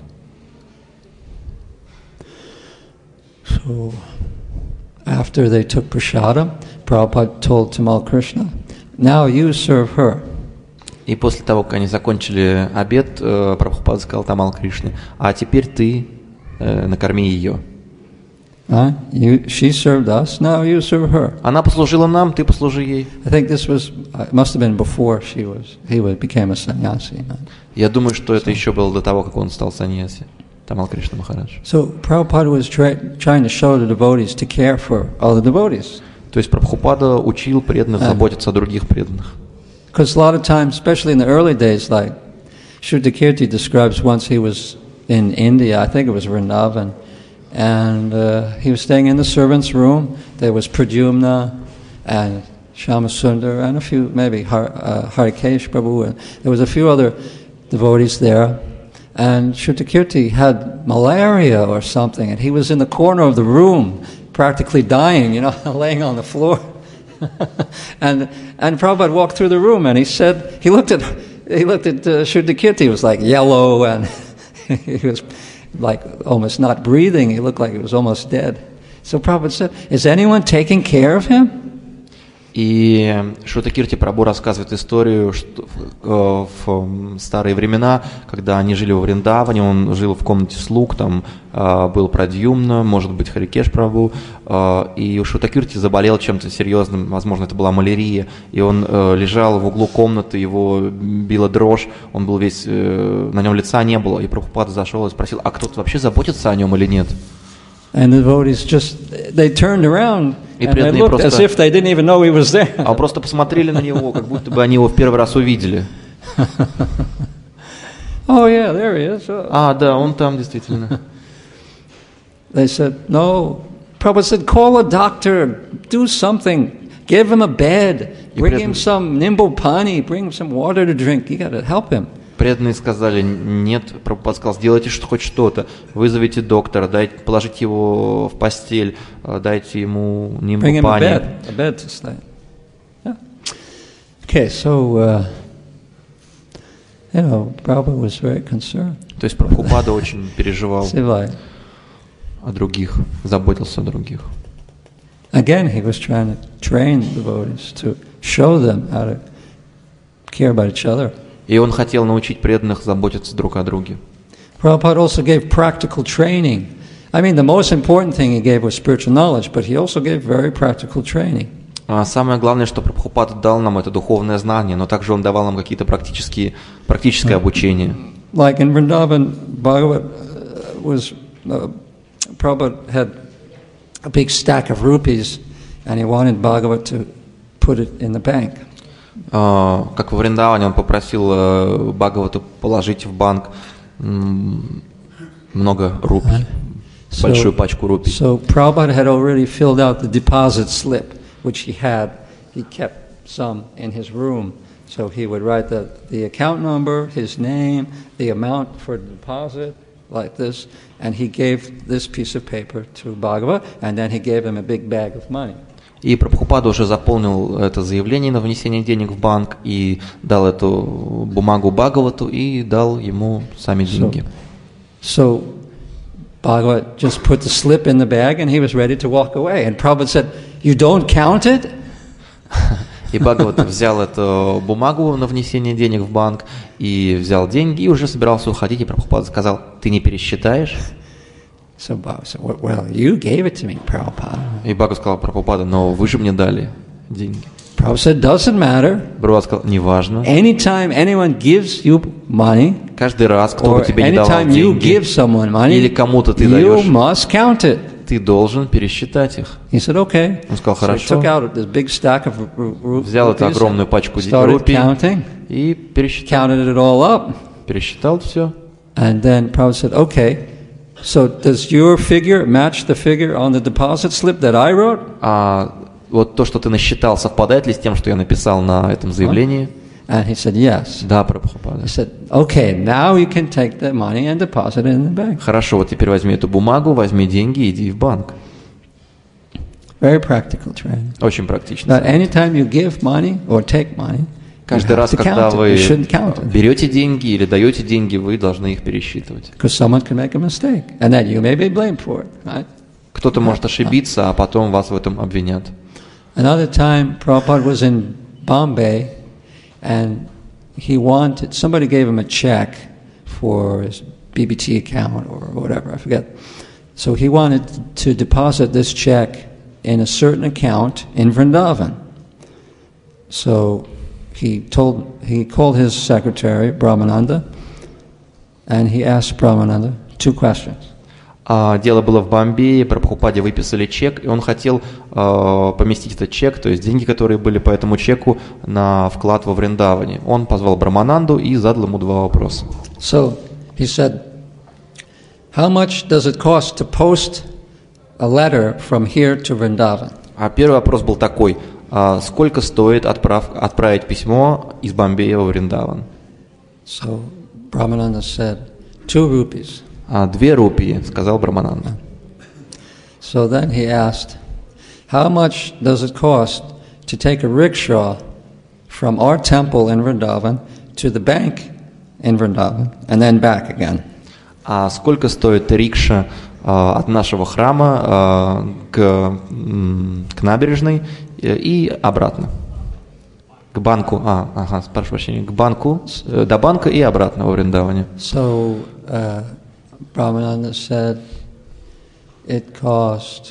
So after they took prasadam, Prabhupada told Tamal Krishna, now you serve her. И после того, как они закончили обед, э, Прабхупада сказал Тамал Кришне, а теперь ты э, накорми ее. Huh? You, she served us, now you serve her. Она послужила нам, ты послужи ей. I think this was, it must have been before she was, he was, became a sannyasi. Huh? Я думаю, что это еще было до того, как он стал саньяси, Тамал Кришна Махарадж. So Prabhupada was try, trying to show the devotees to care for other devotees. То есть Прабхупада учил преданных заботиться о других преданных. Because a lot of times, especially in the early days, like Shuddhakirti describes once he was in India, I think it was Vrindavan, and uh, he was staying in the servants' room. There was Pradyumna and Shyamasundar and a few, maybe Har, uh, Harikesh Prabhu, and there was a few other devotees there. And Shuddhakirti had malaria or something, and he was in the corner of the room, practically dying, you know, laying on the floor. and and Prabhupada walked through the room, and he said, he looked at he looked at uh, Shuddhakirti. He was like yellow, and he was like almost not breathing. He looked like he was almost dead. So Prabhupada said, is anyone taking care of him? И Шрутакирти Прабху рассказывает историю, что в, в старые времена, когда они жили во Вриндаване, он жил в комнате слуг, там был Прадьюмна, может быть, Харикеш Прабху, и Шрутакирти заболел чем-то серьезным, возможно, это была малярия, и он лежал в углу комнаты, его била дрожь, он был весь, на нем лица не было, и Прабхупада зашел и спросил, а кто-то вообще заботится о нем или нет? And the devotees just, they turned around and they looked as if they didn't even know he was there. А просто посмотрели на него, как будто бы они его в первый раз увидели. Oh yeah, there he is. Oh. А, да, он там действительно. They said, no. Prabhupada said, call a doctor, do something, give him a bed, bring him some nimbu pani, bring him some water to drink. You got to help him. Преданные сказали, нет, Прабхупад сказал, сделайте хоть что-то, вызовите доктора, дайте, положите его в постель, дайте ему нимбу пани. Bring him a bed, a bed to stay. Yeah. Okay, so, uh, you know, Prabhupada was very concerned. То есть Прабхупада очень переживал о других, заботился о других. Again, he was trying to train the devotees to show them how to care about each other. И он хотел научить преданных заботиться друг о друге. Prabhupada also gave practical training. I mean, the most important thing he gave was spiritual knowledge, but he also gave very practical training. А самое главное, что Прабхупада дал нам, это духовное знание, но также он давал нам какие-то практические, практическое обучение. Like in Vrindavan, Bhagavat was, uh, Prabhupada had a big stack of rupees, and he wanted Bhagavat to put it in the bank. Uh, как во Вриндаване, он попросил uh, Бхагавату положить в банк м- много рупий, so, большую пачку рупий. So Prabhupada had already filled out the deposit slip, which he had. He kept some in his room. So he would write the, the account number, his name, the amount for deposit, like this, and he gave this piece of paper to Bhagava, and then he gave him a big bag of money. И Прабхупада уже заполнил это заявление на внесение денег в банк и дал эту бумагу Бхагавату и дал ему сами деньги. So, so Bhagavat just put the slip in the bag and he was ready to walk away. And Prabhupada said, "You don't count it?" И Бхагават взял эту бумагу на внесение денег в банк и взял деньги и уже собирался уходить. И Прабхупада сказал, ты не пересчитаешь? So Bhagavat said, well, you gave it to me, Prabhupada. И Бхагават сказал, Прабхупада, но вы же мне дали деньги. Prabhupada said, doesn't matter. Прабхупада сказал, неважно. Anytime anyone gives you money, каждый раз кто-то тебе не давал деньги, you give someone money, или кому-то ты you даешь, must count it. ты должен пересчитать их. He said, okay. Он сказал, хорошо. So he took out this big stack of rupees, взял эту огромную пачку рупий и пересчитал. Counted it all up. Пересчитал все. And then Prabhupada said, okay. So does your figure match the figure on the deposit slip that I wrote? А вот то, что ты насчитал, совпадает ли с тем, что я написал на этом заявлении? And he said, yes. Да, Прабхупада. He said, okay, now you can take the money and deposit it in the bank. Хорошо, вот теперь возьми эту бумагу, возьми деньги и иди в банк. Very practical training. Очень практично. That anytime you give money or take money, каждый раз, когда вы берете деньги или даете деньги, вы должны их пересчитывать. Кто-то может ошибиться, а потом вас в этом обвинят. Another time, Prabhupada was in Bombay, and he wanted, somebody gave him a check for his B B T account or whatever, I forget. So he wanted to deposit this check in a certain account in Vrindavan. So he told, he called his secretary, Brahmananda, and he asked Brahmananda two questions. Uh, дело было в Бомбее, Прабхупаде выписали чек, и он хотел uh, поместить этот чек, то есть деньги, которые были по этому чеку, на вклад во Вриндаване. Он позвал Брамананду и задал ему два вопроса. So he said, how much does it cost to post a letter from here to Vrindavan? А первый вопрос был такой: uh, сколько стоит отправ, отправить письмо из Бомбея во Вриндаван? So Brahmananda said, two rupees. А две рупии, сказал Брамананда. So then he asked, how much does it cost to take a rickshaw from our temple in Vrindavan to the bank in Vrindavan and then back again? А сколько стоит рикша от нашего храма к, к набережной и обратно. К банку, а, ага, прошу прощения, к банку, до банка и обратно во Вриндаване. So, uh, Brahmananda said it cost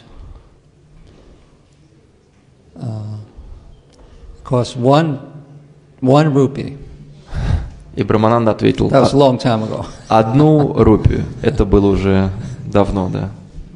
uh, cost one one rupee. И Брамананда ответил: That was a long time ago. Одну рупию. Это было уже давно, да.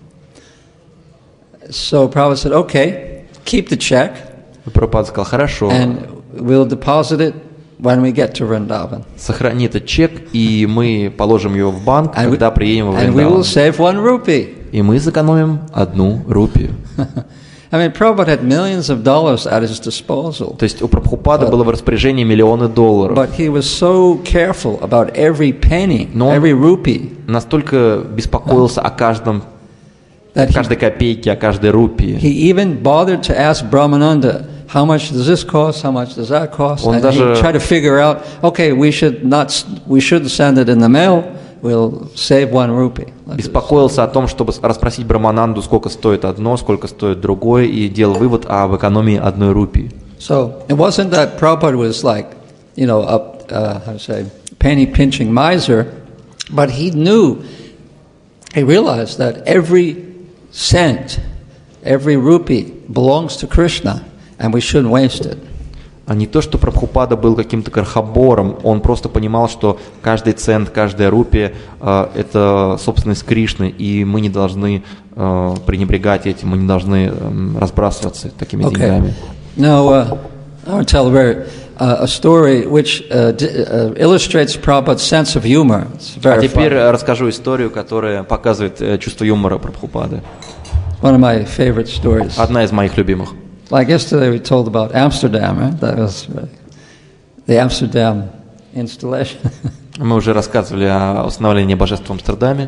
So Prabhupada said, okay, keep the check. Прабхупада сказал: хорошо. And we'll deposit it when we get to Vrindavan. Сохрани этот чек, и мы положим его в банк, And когда we, приедем в and we will Вриндаван. save one rupee. И мы сэкономим одну рупию. I mean, Prabhupada had millions of dollars at his disposal. То есть у Прабхупады было в распоряжении миллионы долларов. But he was so careful about every penny, Но every rupee, настолько беспокоился о каждом, that каждой he, копейке, о каждой рупии. he even bothered to ask Brahmananda, how much does this cost? How much does that cost? Он And даже- he tried to figure out, okay, we should not, we shouldn't send it in the mail. We'll save one rupee. Беспокоился о том, чтобы расспросить Брамананду, сколько стоит одно, сколько стоит другое, и делал вывод об экономии одной рупии. So it wasn't that Prabhupada was like, you know, a uh, how to say, penny pinching miser, but he knew, he realized that every cent, every rupee belongs to Krishna, and we shouldn't waste it. А не то, что Прабхупада был каким-то крахобором, он просто понимал, что каждый цент, каждая рупия э, – это собственность Кришны, и мы не должны э, пренебрегать этим, мы не должны э, разбрасываться такими Okay. деньгами. Now, uh, I want to tell a very uh, a story which uh, d- uh, illustrates Prabhupada's sense of humor. It's А very теперь funny. расскажу историю, которая показывает э, чувство юмора Прабхупады. One of my favorite stories. Одна из моих любимых. Like yesterday, we told about Amsterdam, right? That was uh, the Amsterdam installation. Мы уже рассказывали о установлении божества в Амстердаме.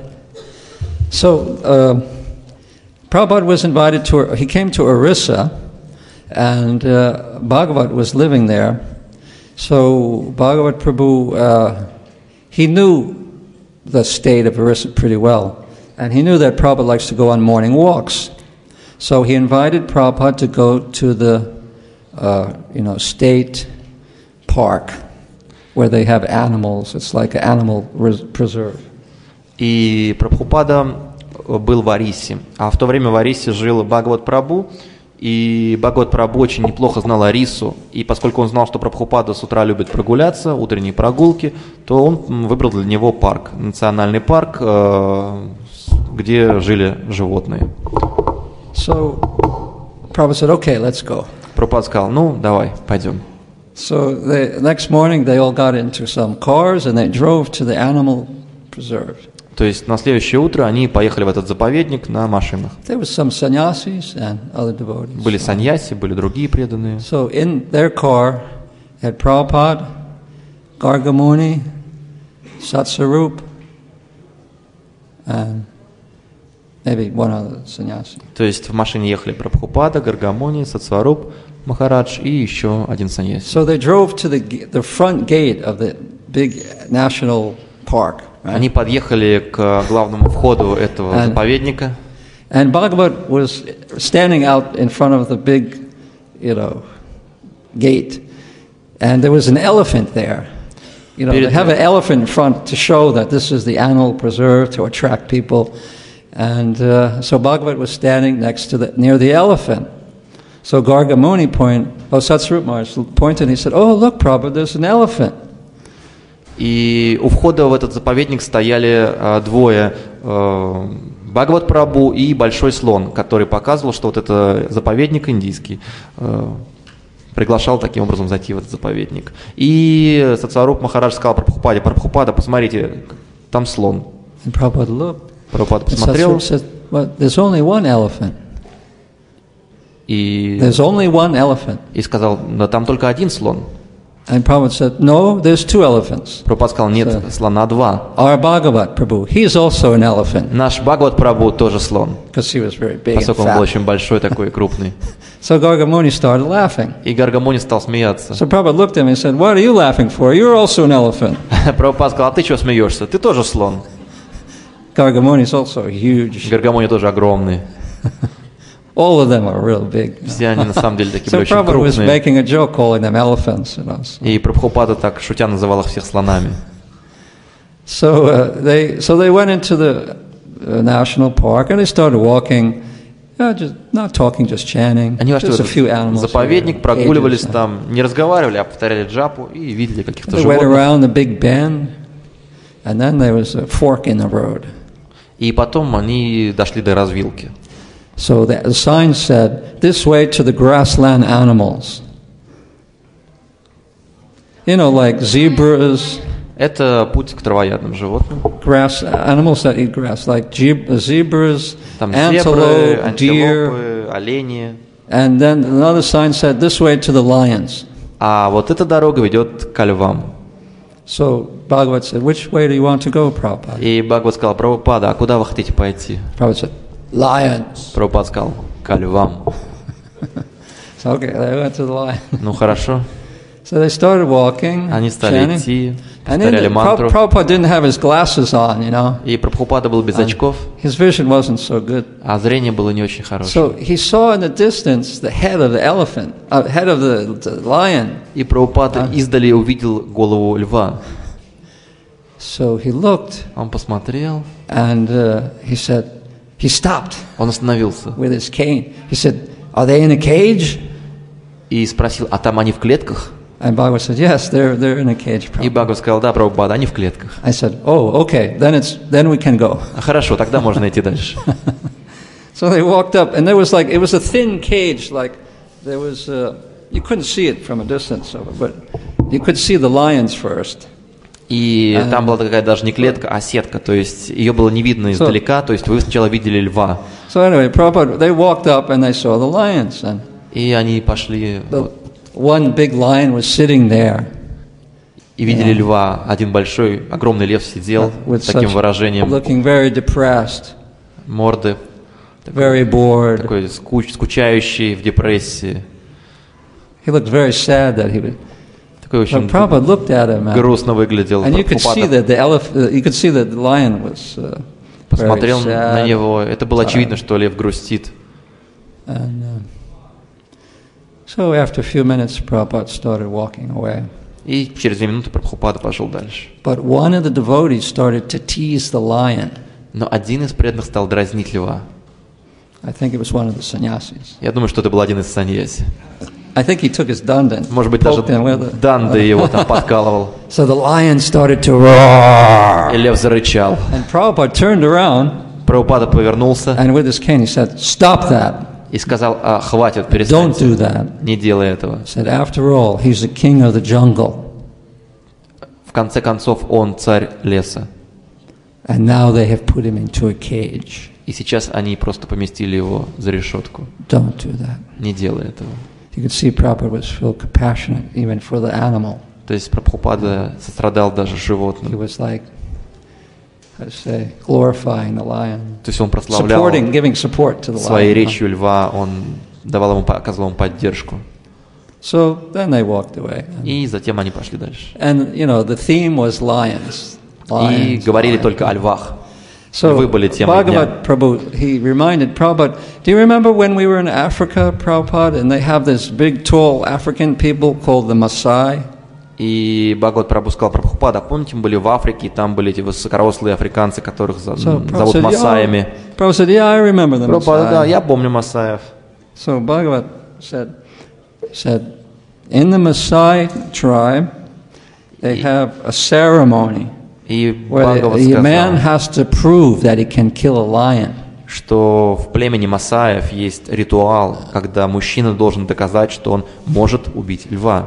So, uh, Prabhupada was invited to, he came to Orissa, and uh, Bhagavat was living there. So, Bhagavat Prabhu, uh, he knew the state of Orissa pretty well, and he knew that Prabhupada likes to go on morning walks. So, he invited Prabhupada to go to the, uh, you know, state park where they have animals. It's like an animal res- preserve. И Прабхупада был в Орисе. А в то время в Орисе жил Бхагават Прабху, и Бхагават Прабху очень неплохо знал Орису. И поскольку он знал, что Прабхупада с утра любит прогуляться, утренние прогулки, то он выбрал для него парк, национальный парк, где жили животные. So Prabhupada said, okay, let's go. Прабхупада сказал: ну, давай, пойдем. So the next morning they all got into some cars and they drove to the animal preserve. То есть на следующее утро они поехали в этот заповедник на машинах. There was some sannyasis and other devotees. Были саньяси, были другие преданные. So in their car had Prabhupada, Gargamuni, Satsarup, and maybe one other sannyasi. То есть в машине ехали Прабхупада, Гаргамуни, Сатсваруб Махарадж и еще один саньяси. So they drove to the the front gate of the big national park. Right? Они подъехали к главному входу этого And- заповедника. And Bhagavat was standing out in front of the big, you know, gate, and there was an elephant there. You know, they have an elephant in front to show that this is the animal preserve to attract people. And uh, so Bhagavat was standing next to the near the elephant. So Gargamuni point, oh Satsarup Maharaj pointed. He said, "Oh, look, Prabhupada, there's an elephant." И у входа в этот заповедник стояли а, двое, э, Бхагават Прабху и большой слон, который показывал, что вот это заповедник индийский, э, приглашал таким образом зайти в этот заповедник. И Сатсваруб Махарадж сказал Прабхупаде: Прабхупада, посмотрите, там слон. And Prabhupada looked. Прабхупада And посмотрел, Satsarup said, "Well, there's only one elephant. и, There's only one elephant." и сказал: да там только один слон. And Prabhupada said, "No, there's two elephants. Прабхупада сказал: нет, слона два. Our Bhagavat Prabhu, he's also an elephant." Наш Бхагават Прабху тоже слон, Because he was very big and поскольку он был fat. очень большой, такой крупный. So Gargamuni started laughing. И Гаргамуни стал смеяться. So Prabhupada looked at him and said, "What are you laughing for? You're also an elephant." Прабхупада сказал: а ты чего смеешься? Ты тоже слон. Gargamuni is also huge. Гаргамони тоже огромные. All of them are real big. Все они на самом деле такие So были очень Prabhupada was крупные. making a joke calling them elephants, you know. So, И Прабхупада так шутя называл их всех слонами. so, uh, they so they went into the uh, national park and they started walking. Yeah, just not talking, just chanting. Они вошли Just в a few animals. этот заповедник, here, прогуливались cages, там, не разговаривали, а повторяли джапу и видели каких-то They went животных. around the big bend, and then there was a fork in the road. И потом они дошли до развилки. So the, the sign said, "This way to the grassland animals." You know, like zebras, Это путь к травоядным животным. grass animals that eat grass, like ge- zebras, Там зебры, antelope, deer, антилопы, олени. and then another sign said, "This way to the lions." А вот эта дорога ведет ко львам. So Bhagavat said, "Which way do you want to go, Prabhupada?" И Бхагават сказал: Прабхупада, а куда вы хотите пойти? Prabhupada said, "Lions." Прабхупада сказал: ко львам. So okay, they went to the lions. Ну хорошо. So they started walking, Они стали chanting. идти, And then повторяли the, мантру. Prab- Prabhupada didn't have his glasses on, you know. И Прабхупада был без очков, His vision wasn't so good. а зрение было не очень хорошее. So he saw in the distance the head of the elephant, uh, head of the, the lion. И Прабхупада издали увидел голову льва. So he looked Он посмотрел, and uh, he said, he stopped он остановился with his cane. He said, "Are they in a cage?" и спросил: а там они в клетках? And Bhagavad said, "Yes, they're they're in a cage." И Prabhupada. Бхагават сказал: да, Прабхупада, они в клетках. I said, "Oh, okay, then it's then we can go." А хорошо, тогда можно идти дальше. So they walked up, and there was like it was a thin cage, like there was uh, you couldn't see it from a distance, but you could see the lions first. И там была такая даже не клетка, а сетка, то есть ее было не видно издалека, то есть вы сначала видели льва. So anyway, Prabhupada, they walked up and they saw the lions, and И они пошли the вот, one big lion was sitting there и видели льва. Один большой, огромный лев сидел with с таким such, выражением looking very depressed, морды, very bored. такой скуч, скучающий, в депрессии. He looked very sad that he was. Такой очень But Prabhupada looked at him, and, грустно выглядел. and you could see Прабхупада that the elephant, you could see that the lion was uh, very посмотрел на sad. него. Это было очевидно, что лев грустит. And uh, so after a few minutes, Prabhupada started walking away. И через две минуты Прабхупада пошел дальше. But one of the devotees started to tease the lion. Но один из преданных стал дразнить льва. I think it was one of the sannyasis. Я думаю, что это был один из саньяси. I think he took his dundin, Может быть, даже poked him with it. Данды его там подкалывал. So the lion started to roar. И лев зарычал. And Prabhupada turned around, Прабхупада повернулся and with his cane he said, "Stop that. и сказал: а, хватит, Don't перестаньте, do that." не делай этого. He said, "After all, he's the king of the jungle. В конце концов, он царь леса. And now they have put him into a cage. И сейчас они просто поместили его за решетку. Don't do that." Не делай этого. You could see Prabhupada was feel compassionate even for the animal. То есть Прабхупада сострадал даже He животным. was like, how to say, glorifying the lion, То есть он прославлял supporting, giving support to the своей lion. речью льва, он давал ему, оказывал ему поддержку. So then they walked away. И затем они пошли дальше. And, you know, the theme was lions. И Lions, говорили lions. только о львах. So Львы были темой дня. Bhagavat Prabhu, he reminded Prabhupada, do you remember when we were in Africa, Prabhupada, and they have this big, tall African people called the Maasai? И Бхагават Прабху сказал: Прабхупада, помните, мы были в Африке, и там были эти высокорослые африканцы, которых за- So Prabhupada зовут said, масаями. yeah. Prabhupada said, yeah, I remember the Прабхупада: да, Maasai. я помню масаев. So Bhagavat said, said, in the Maasai tribe, they have a ceremony И where Бхагават the, the man сказал, has to prove that he can kill a lion. что в племени масаев есть ритуал, когда мужчина должен доказать, что он может убить льва.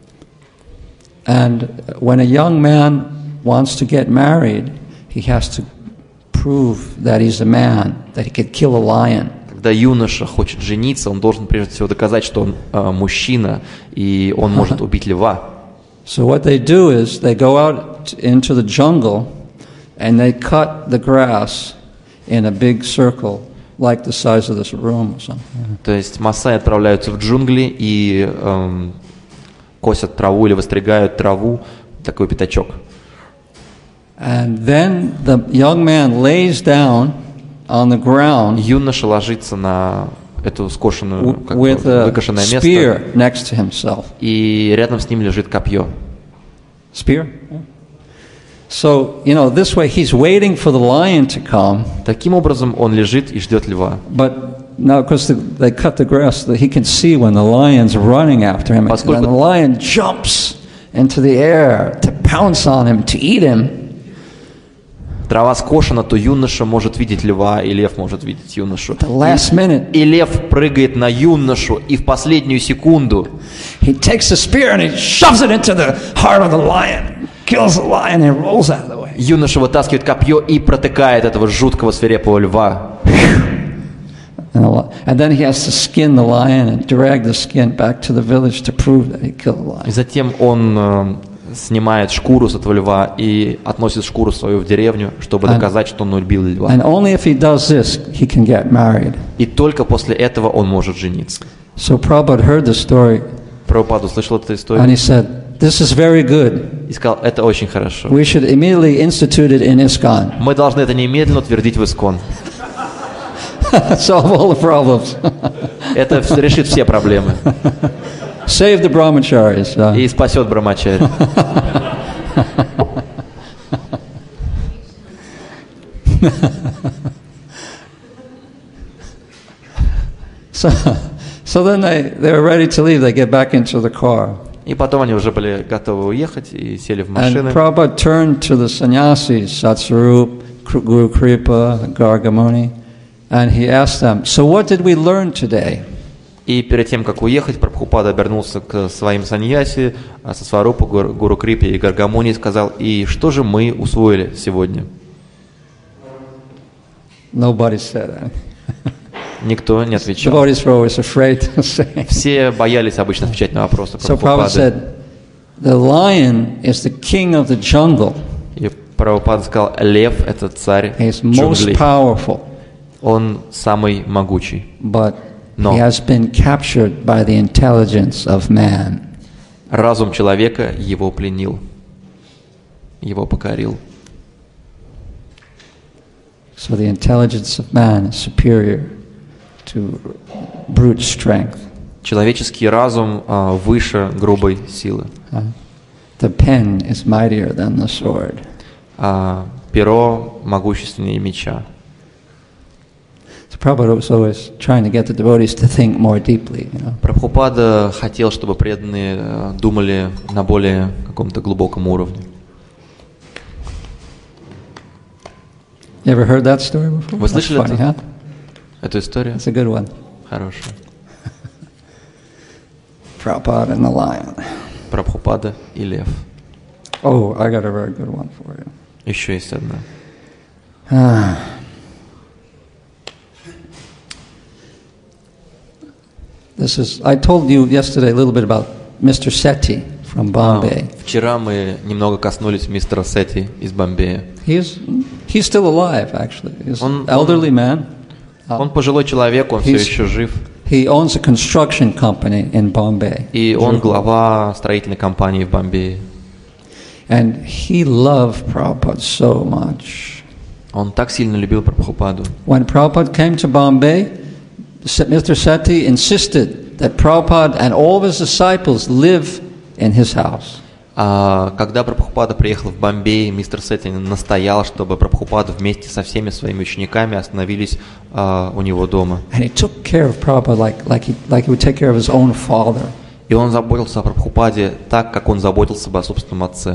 And when a young man wants to get married, he has to prove that he's a man, that he could kill a lion. Когда юноша хочет жениться, он должен прежде всего доказать, что он э, мужчина, и он может убить льва. So what they do is they go out into the jungle and they cut the grass in a big circle, like the size of this room or something. То есть масаи отправляются в джунгли и эм, косят траву или выстригают траву, такой пятачок. And then the young man lays down on the ground Юноша ложится на эту скошенную, как бы, with a выкошенное место, spear next to himself. и рядом с ним лежит копье. Spear? So, you know, this way he's waiting for the lion to come. Таким образом он лежит и ждет льва. But now, because they cut the grass, that he can see when the lion's running after him. Поскольку- And the lion jumps into the air to pounce on him, to eat him. Трава скошена, то юноша может видеть льва, и лев может видеть юношу. The last minute, И лев прыгает на юношу, и в последнюю секунду he takes the spear and he shoves it into the heart of the lion, kills the lion, and rolls out of the way. юноша вытаскивает копье и протыкает этого жуткого свирепого льва. And, the li- and then he has to skin the lion and drag the skin back to the village to prove that he killed the И lion. затем он э, снимает шкуру с этого льва и относит шкуру свою в деревню, чтобы And- доказать, что он убил льва. And only if he does this, he can get married. И только после этого он может жениться. So Prabhupada heard the story Прабхупада услышал эту and историю he said, this is very good. и сказал, это очень хорошо. We should immediately institute it in ISKCON. Мы должны это немедленно утвердить в Искон. Solve all the problems. Это вс- решит все проблемы Save the brahmacharis. uh. и спасет Брамачари. So, so then they, they were ready to leave. They get back into the car. И потом они уже были готовы уехать и сели в And машины. Prabhupada turned to the sannyasis, Satsarup, Kr- Guru Kripa, Gargamuni, and he asked them, so what did we learn today? И перед тем, как уехать, Прабхупада обернулся к своим саньяси, а со Сварупа, Гуру Гуру Крипе и Гаргамуни и сказал, и что же мы усвоили сегодня? Nobody said that. Никто не отвечал. Devotees were always afraid to say. Все боялись обычно отвечать на вопросы So Prabhupada Прабхупады. said, the lion is the king of the jungle. И Прабхупада сказал, лев – это царь He is most джунглей. powerful, Он самый могучий. but Но he has been captured by the intelligence of man. разум человека его пленил, его покорил. So the intelligence of man is superior to brute strength. Человеческий разум а, выше грубой силы. Uh, the pen is mightier than the sword. А перо могущественнее меча. So Prabhupada was always trying to get the devotees to think more deeply. You know? Прабхупада хотел, чтобы преданные э, думали на более каком-то глубоком уровне. You ever heard that story before? Вы That's слышали funny, это? huh? Эту историю? It's a good one. Хорошая. Prabhupada and the lion. Прабхупада и лев. Oh, I got a very good one for you. Еще есть одна. Ah. This is. I told you yesterday a little bit about Mister Sethi from Bombay. А, вчера мы немного коснулись мистера Сетти из Бомбея. He's he's still alive, actually. He's Он- an elderly man. Он пожилой человек, он все He's- еще жив. He owns a construction company in Bombay, И он глава строительной компании в Бомбее. and he loved Prabhupada so much. Он так сильно любил Прабхупаду. When Prabhupada came to Bombay, Mister Sethi insisted that Prabhupada and all of his disciples live in his house. А когда Прабхупада приехал в Бомбей, мистер Сетти настоял, чтобы Прабхупада вместе со всеми своими учениками остановились а, у него дома. And he took care of Prabhupada like, like, he, like he would take care of his own father. И он заботился о Прабхупаде так, как он заботился бы о собственном отце.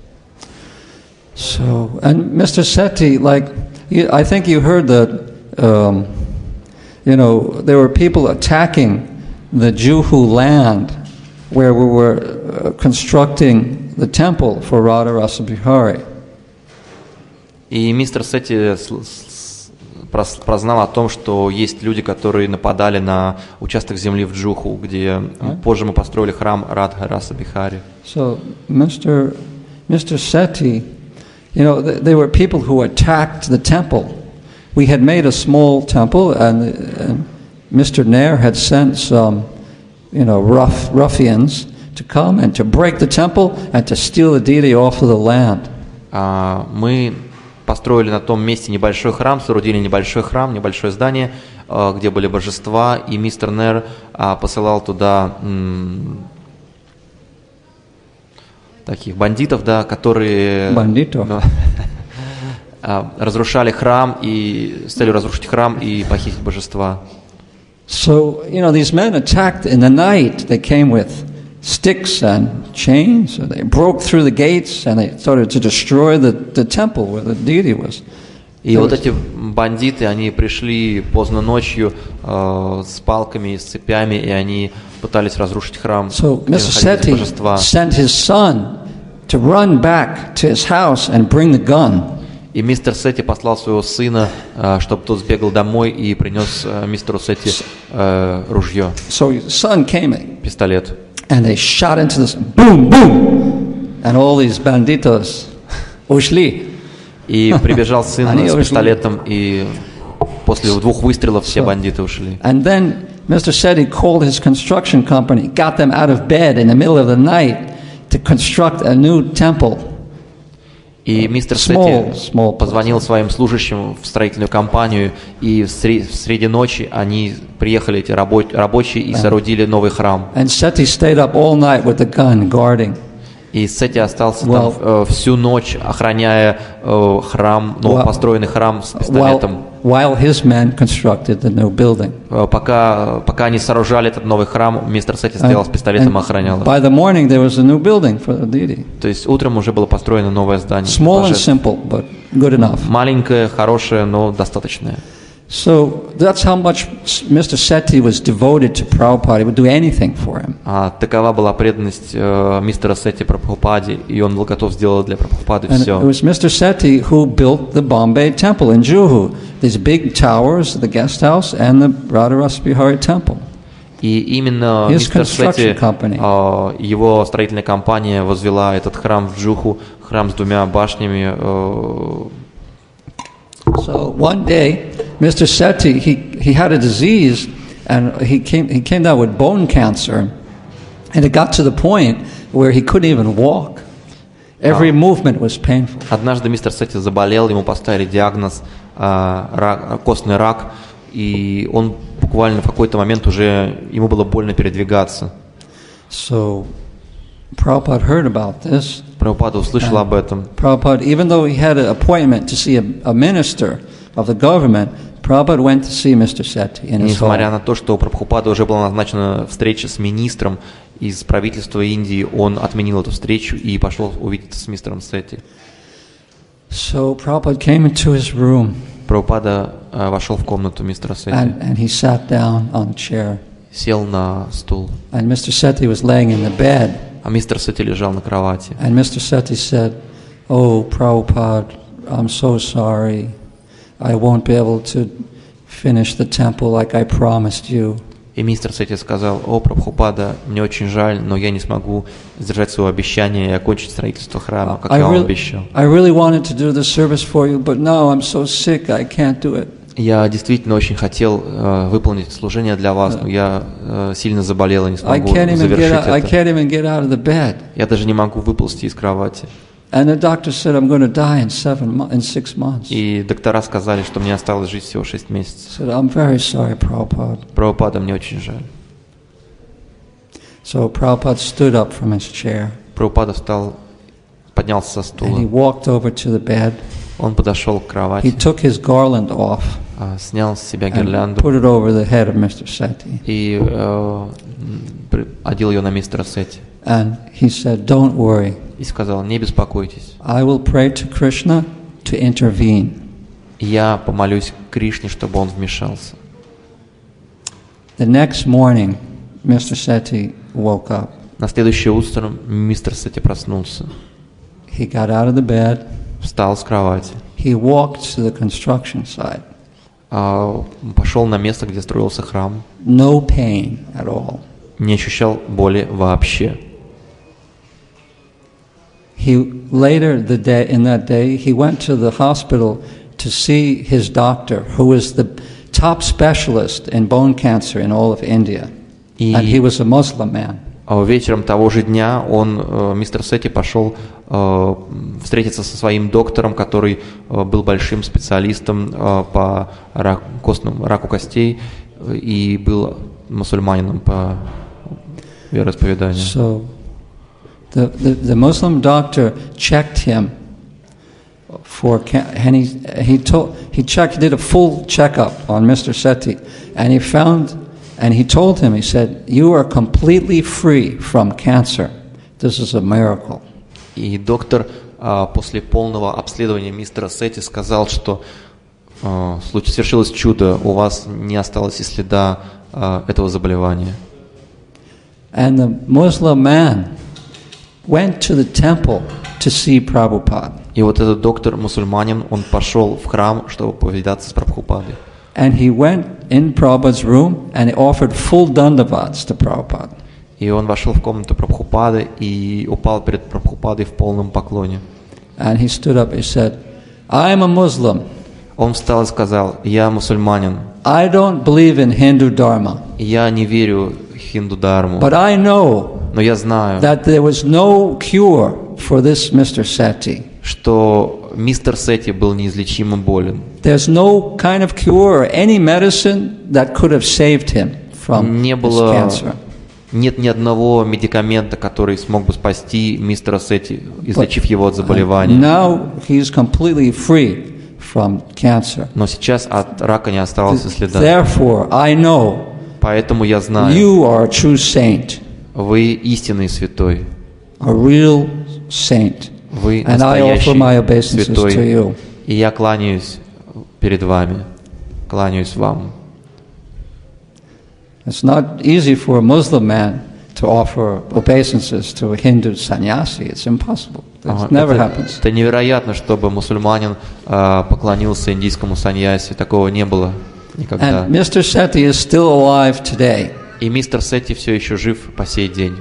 So, and Mister Sethi, like, you, I think you heard that, um, you know, there were people attacking the Juhu land where we were uh, constructing the temple for Radha Rasa Bihari. И мистер Сетти с- с- прос- прознал о том, что есть люди, которые нападали на участок земли в Джуху, где позже мы построили храм Радха Раса Бихари. So, Mister Mister Sethi, you know, th- there were people who attacked the temple. We had made a small temple, and, and Mister Nair had sent some, you know, rough ruffians to come and to break the temple and to steal the deity off of the land. А, мы построили на том месте небольшой храм, соорудили небольшой храм, небольшое здание, а, где были божества, и мистер Нер а, посылал туда м, таких бандитов, да, которые Бандитов. а, разрушали храм и с целью разрушить храм и похитить божества. So, you know, these men attacked in the night. They came with sticks and chains, and they broke through the gates, and they started to destroy the, the temple where the deity was. И вот эти бандиты, они пришли поздно ночью э, с палками, с цепями, и они пытались разрушить храм, So где Mister находились Seti божества. sent his son to run back to his house and bring the gun. И мистер Сети послал своего сына, э, чтобы тот сбегал домой и принес э, мистеру Сети э, ружье, So his son came in, пистолет. and they shot into this, boom, boom, and all these banditos ушли. И прибежал сын Они с ушли. пистолетом, и после двух выстрелов все бандиты ушли. And then Mister Seti called his construction company, got them out of bed in the middle of the night to construct a new temple. И мистер Small, Сети small позвонил своим служащим в строительную компанию, и в сре- в среди ночи они приехали, эти рабо- рабочие, и соорудили новый храм. And Seti stayed up all night with the gun guarding. И Сети остался Well- там э, всю ночь, охраняя э, храм, новопостроенный храм с пистолетом. While, while his men constructed the new building. Э, Пока, пока они сооружали этот новый храм, мистер Сети стоял с пистолетом и охранял их. By the morning there was a new building for the deity. То есть утром уже было построено новое здание. Small and божеств. simple, but good enough. Маленькое, хорошее, но достаточное. So that's how much Mister Seti was devoted to Prabhupada. He would do anything for him. А такова была преданность э, мистера Сети Прабхупаде, и он был готов сделать для Прабхупады And it все. was Mister Seti who built the Bombay Temple in Juhu. These big towers, the guest house, and the Radharasa Bihari Temple. И именно His мистер Сети, construction company. э, его строительная компания возвела этот храм в Джуху, храм с двумя башнями. э, So one day, Mister Seti, he, he had a disease, and he came, he came down with bone cancer, and it got to the point where he couldn't even walk. Every movement was painful. Однажды мистер Сети заболел, ему поставили диагноз э, рак, костный рак, и он буквально в какой-то момент уже, ему было больно передвигаться. So Prabhupada heard about this. Прабхупада услышал об этом. Prabhupada, even though he had an appointment to see a, a minister of the government, Prabhupada went to see Mister Seti in his Несмотря home. на то, что у Прабхупады уже была назначена встреча с министром из правительства Индии, он отменил эту встречу и пошел увидеться с мистером Сети. So Prabhupada came into his room, Прабхупада э, вошел в комнату мистера Сети, and, and he sat down on a chair. сел на стул, And Mister Seti was laying in the bed. а мистер Сети лежал на кровати. And Mister Seti said, "Oh, Prabhupada, I'm so sorry. I won't be able to finish the temple like I promised you." И мистер Сети сказал: «О, Прабхупада, мне очень жаль, но я не смогу сдержать своего обещания и окончить строительство храма, как I я вам really, обещал. I really wanted to do the service for you, but now I'm so sick, I can't do it." Я действительно очень хотел э, выполнить служение для вас, но я э, сильно заболел и не I смогу can't even завершить get out, I это. can't even get out of the bed. Я даже не могу выползти из кровати. And the doctor said I'm going to die in seven mo- in six months. И доктора сказали, что мне осталось жить всего шесть I месяцев. said, "I'm very sorry, Prabhupada." Прабхупада, мне очень жаль. So Prabhupada stood up from his chair Прабхупада встал, поднялся со and he стула. walked over to the bed. Он подошел к He кровати, took his garland off а, снял с себя and гирлянду put it over the head of Mister Seti. и э, при- одел ее на мистера Сети. And he said, "Don't worry. И сказал: не беспокойтесь, I will pray to Krishna to intervene." я помолюсь Кришне, чтобы он вмешался. The next morning, Mister Seti woke up. На следующее утро мистер Сети проснулся, He got out of the bed. встал с кровати, He walked to the construction site. а, пошел на место, где строился храм, No pain at all. не ощущал боли вообще. He later the day in that day he went to the hospital to see his doctor, who was the top specialist in bone cancer in all of India, И and he was a Muslim man. а вечером того же дня он, э, мистер Сети, пошел э, встретиться со своим доктором, который э, был большим специалистом э, по рак, костному, раку костей и был мусульманином по вероисповеданию. So the, the, the Muslim doctor checked him for ca- and he he told he checked did a full checkup on Mister Sethi, and he found and he told him, he said, "You are completely free from cancer. This is a miracle." И доктор а, после полного обследования мистера Сетти сказал, что а, свершилось чудо, у вас не осталось и следа а, этого заболевания. And the Muslim man went to the temple to see Prabhupada. И вот этот доктор мусульманин, он пошел в храм, чтобы повидаться с Прабхупадой. And he went in Prabhupada's room and he offered full dandavats to Prabhupada. И он вошел в комнату Прабхупады и упал перед Прабхупадой в полном поклоне. And he stood up, he said, "I am a Muslim. Он встал и сказал: «Я мусульманин. I don't believe in Hindu Dharma. Я не верю в хинду-дарму. But I know Но я знаю, that there was no cure for this Mister Sethi. что мистер Сетти был неизлечимо болен. There's no kind of cure or any medicine that could have saved him from Не this было, cancer. нет ни одного медикамента, который смог бы спасти мистера Сетти, излечив его от заболевания. Now he's completely free from cancer. Но сейчас от рака не осталось и следа. Therefore, I know Поэтому я знаю, you are a true saint, вы истинный святой. a real saint. Вы And I offer my настоящий obeisances to святой. you. И я кланяюсь перед вами, кланяюсь вам. It's not easy for a Muslim man to offer obeisances to a Hindu sannyasi. It's impossible. It Ага, never это, happens. это невероятно, чтобы мусульманин а, поклонился индийскому саньяси. Такого не было никогда. And Mister Sethi is still alive today. И мистер Сетти все еще жив по сей день.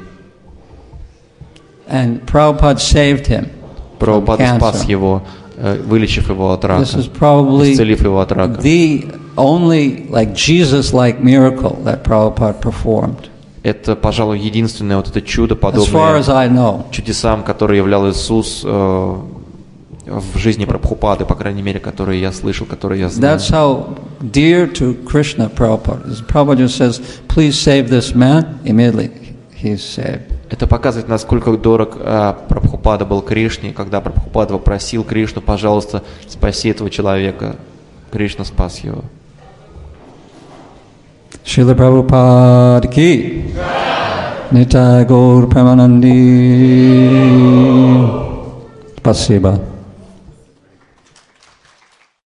And Prabhupada saved him from Прабхупада спас cancer. его, э, вылечив его от рака, This is probably исцелив его от рака. the only like Jesus-like miracle that Prabhupada performed, Это, пожалуй, единственное вот это чудо, as far подобное as I know. чудесам, которые являл Иисус э, в жизни Прабхупады, по крайней мере, которые я слышал, которые я знаю. That's how dear to Krishna Prabhupada is. Prabhupada just says, "Please save this man." Immediately, he's saved. Это показывает, насколько дорог э, Прабхупада был Кришне. Когда Прабхупада попросил Кришну, пожалуйста, спаси этого человека, Кришна спас его. Srila Prabhupada ki Nitai Gaur Premanandi Spasiba.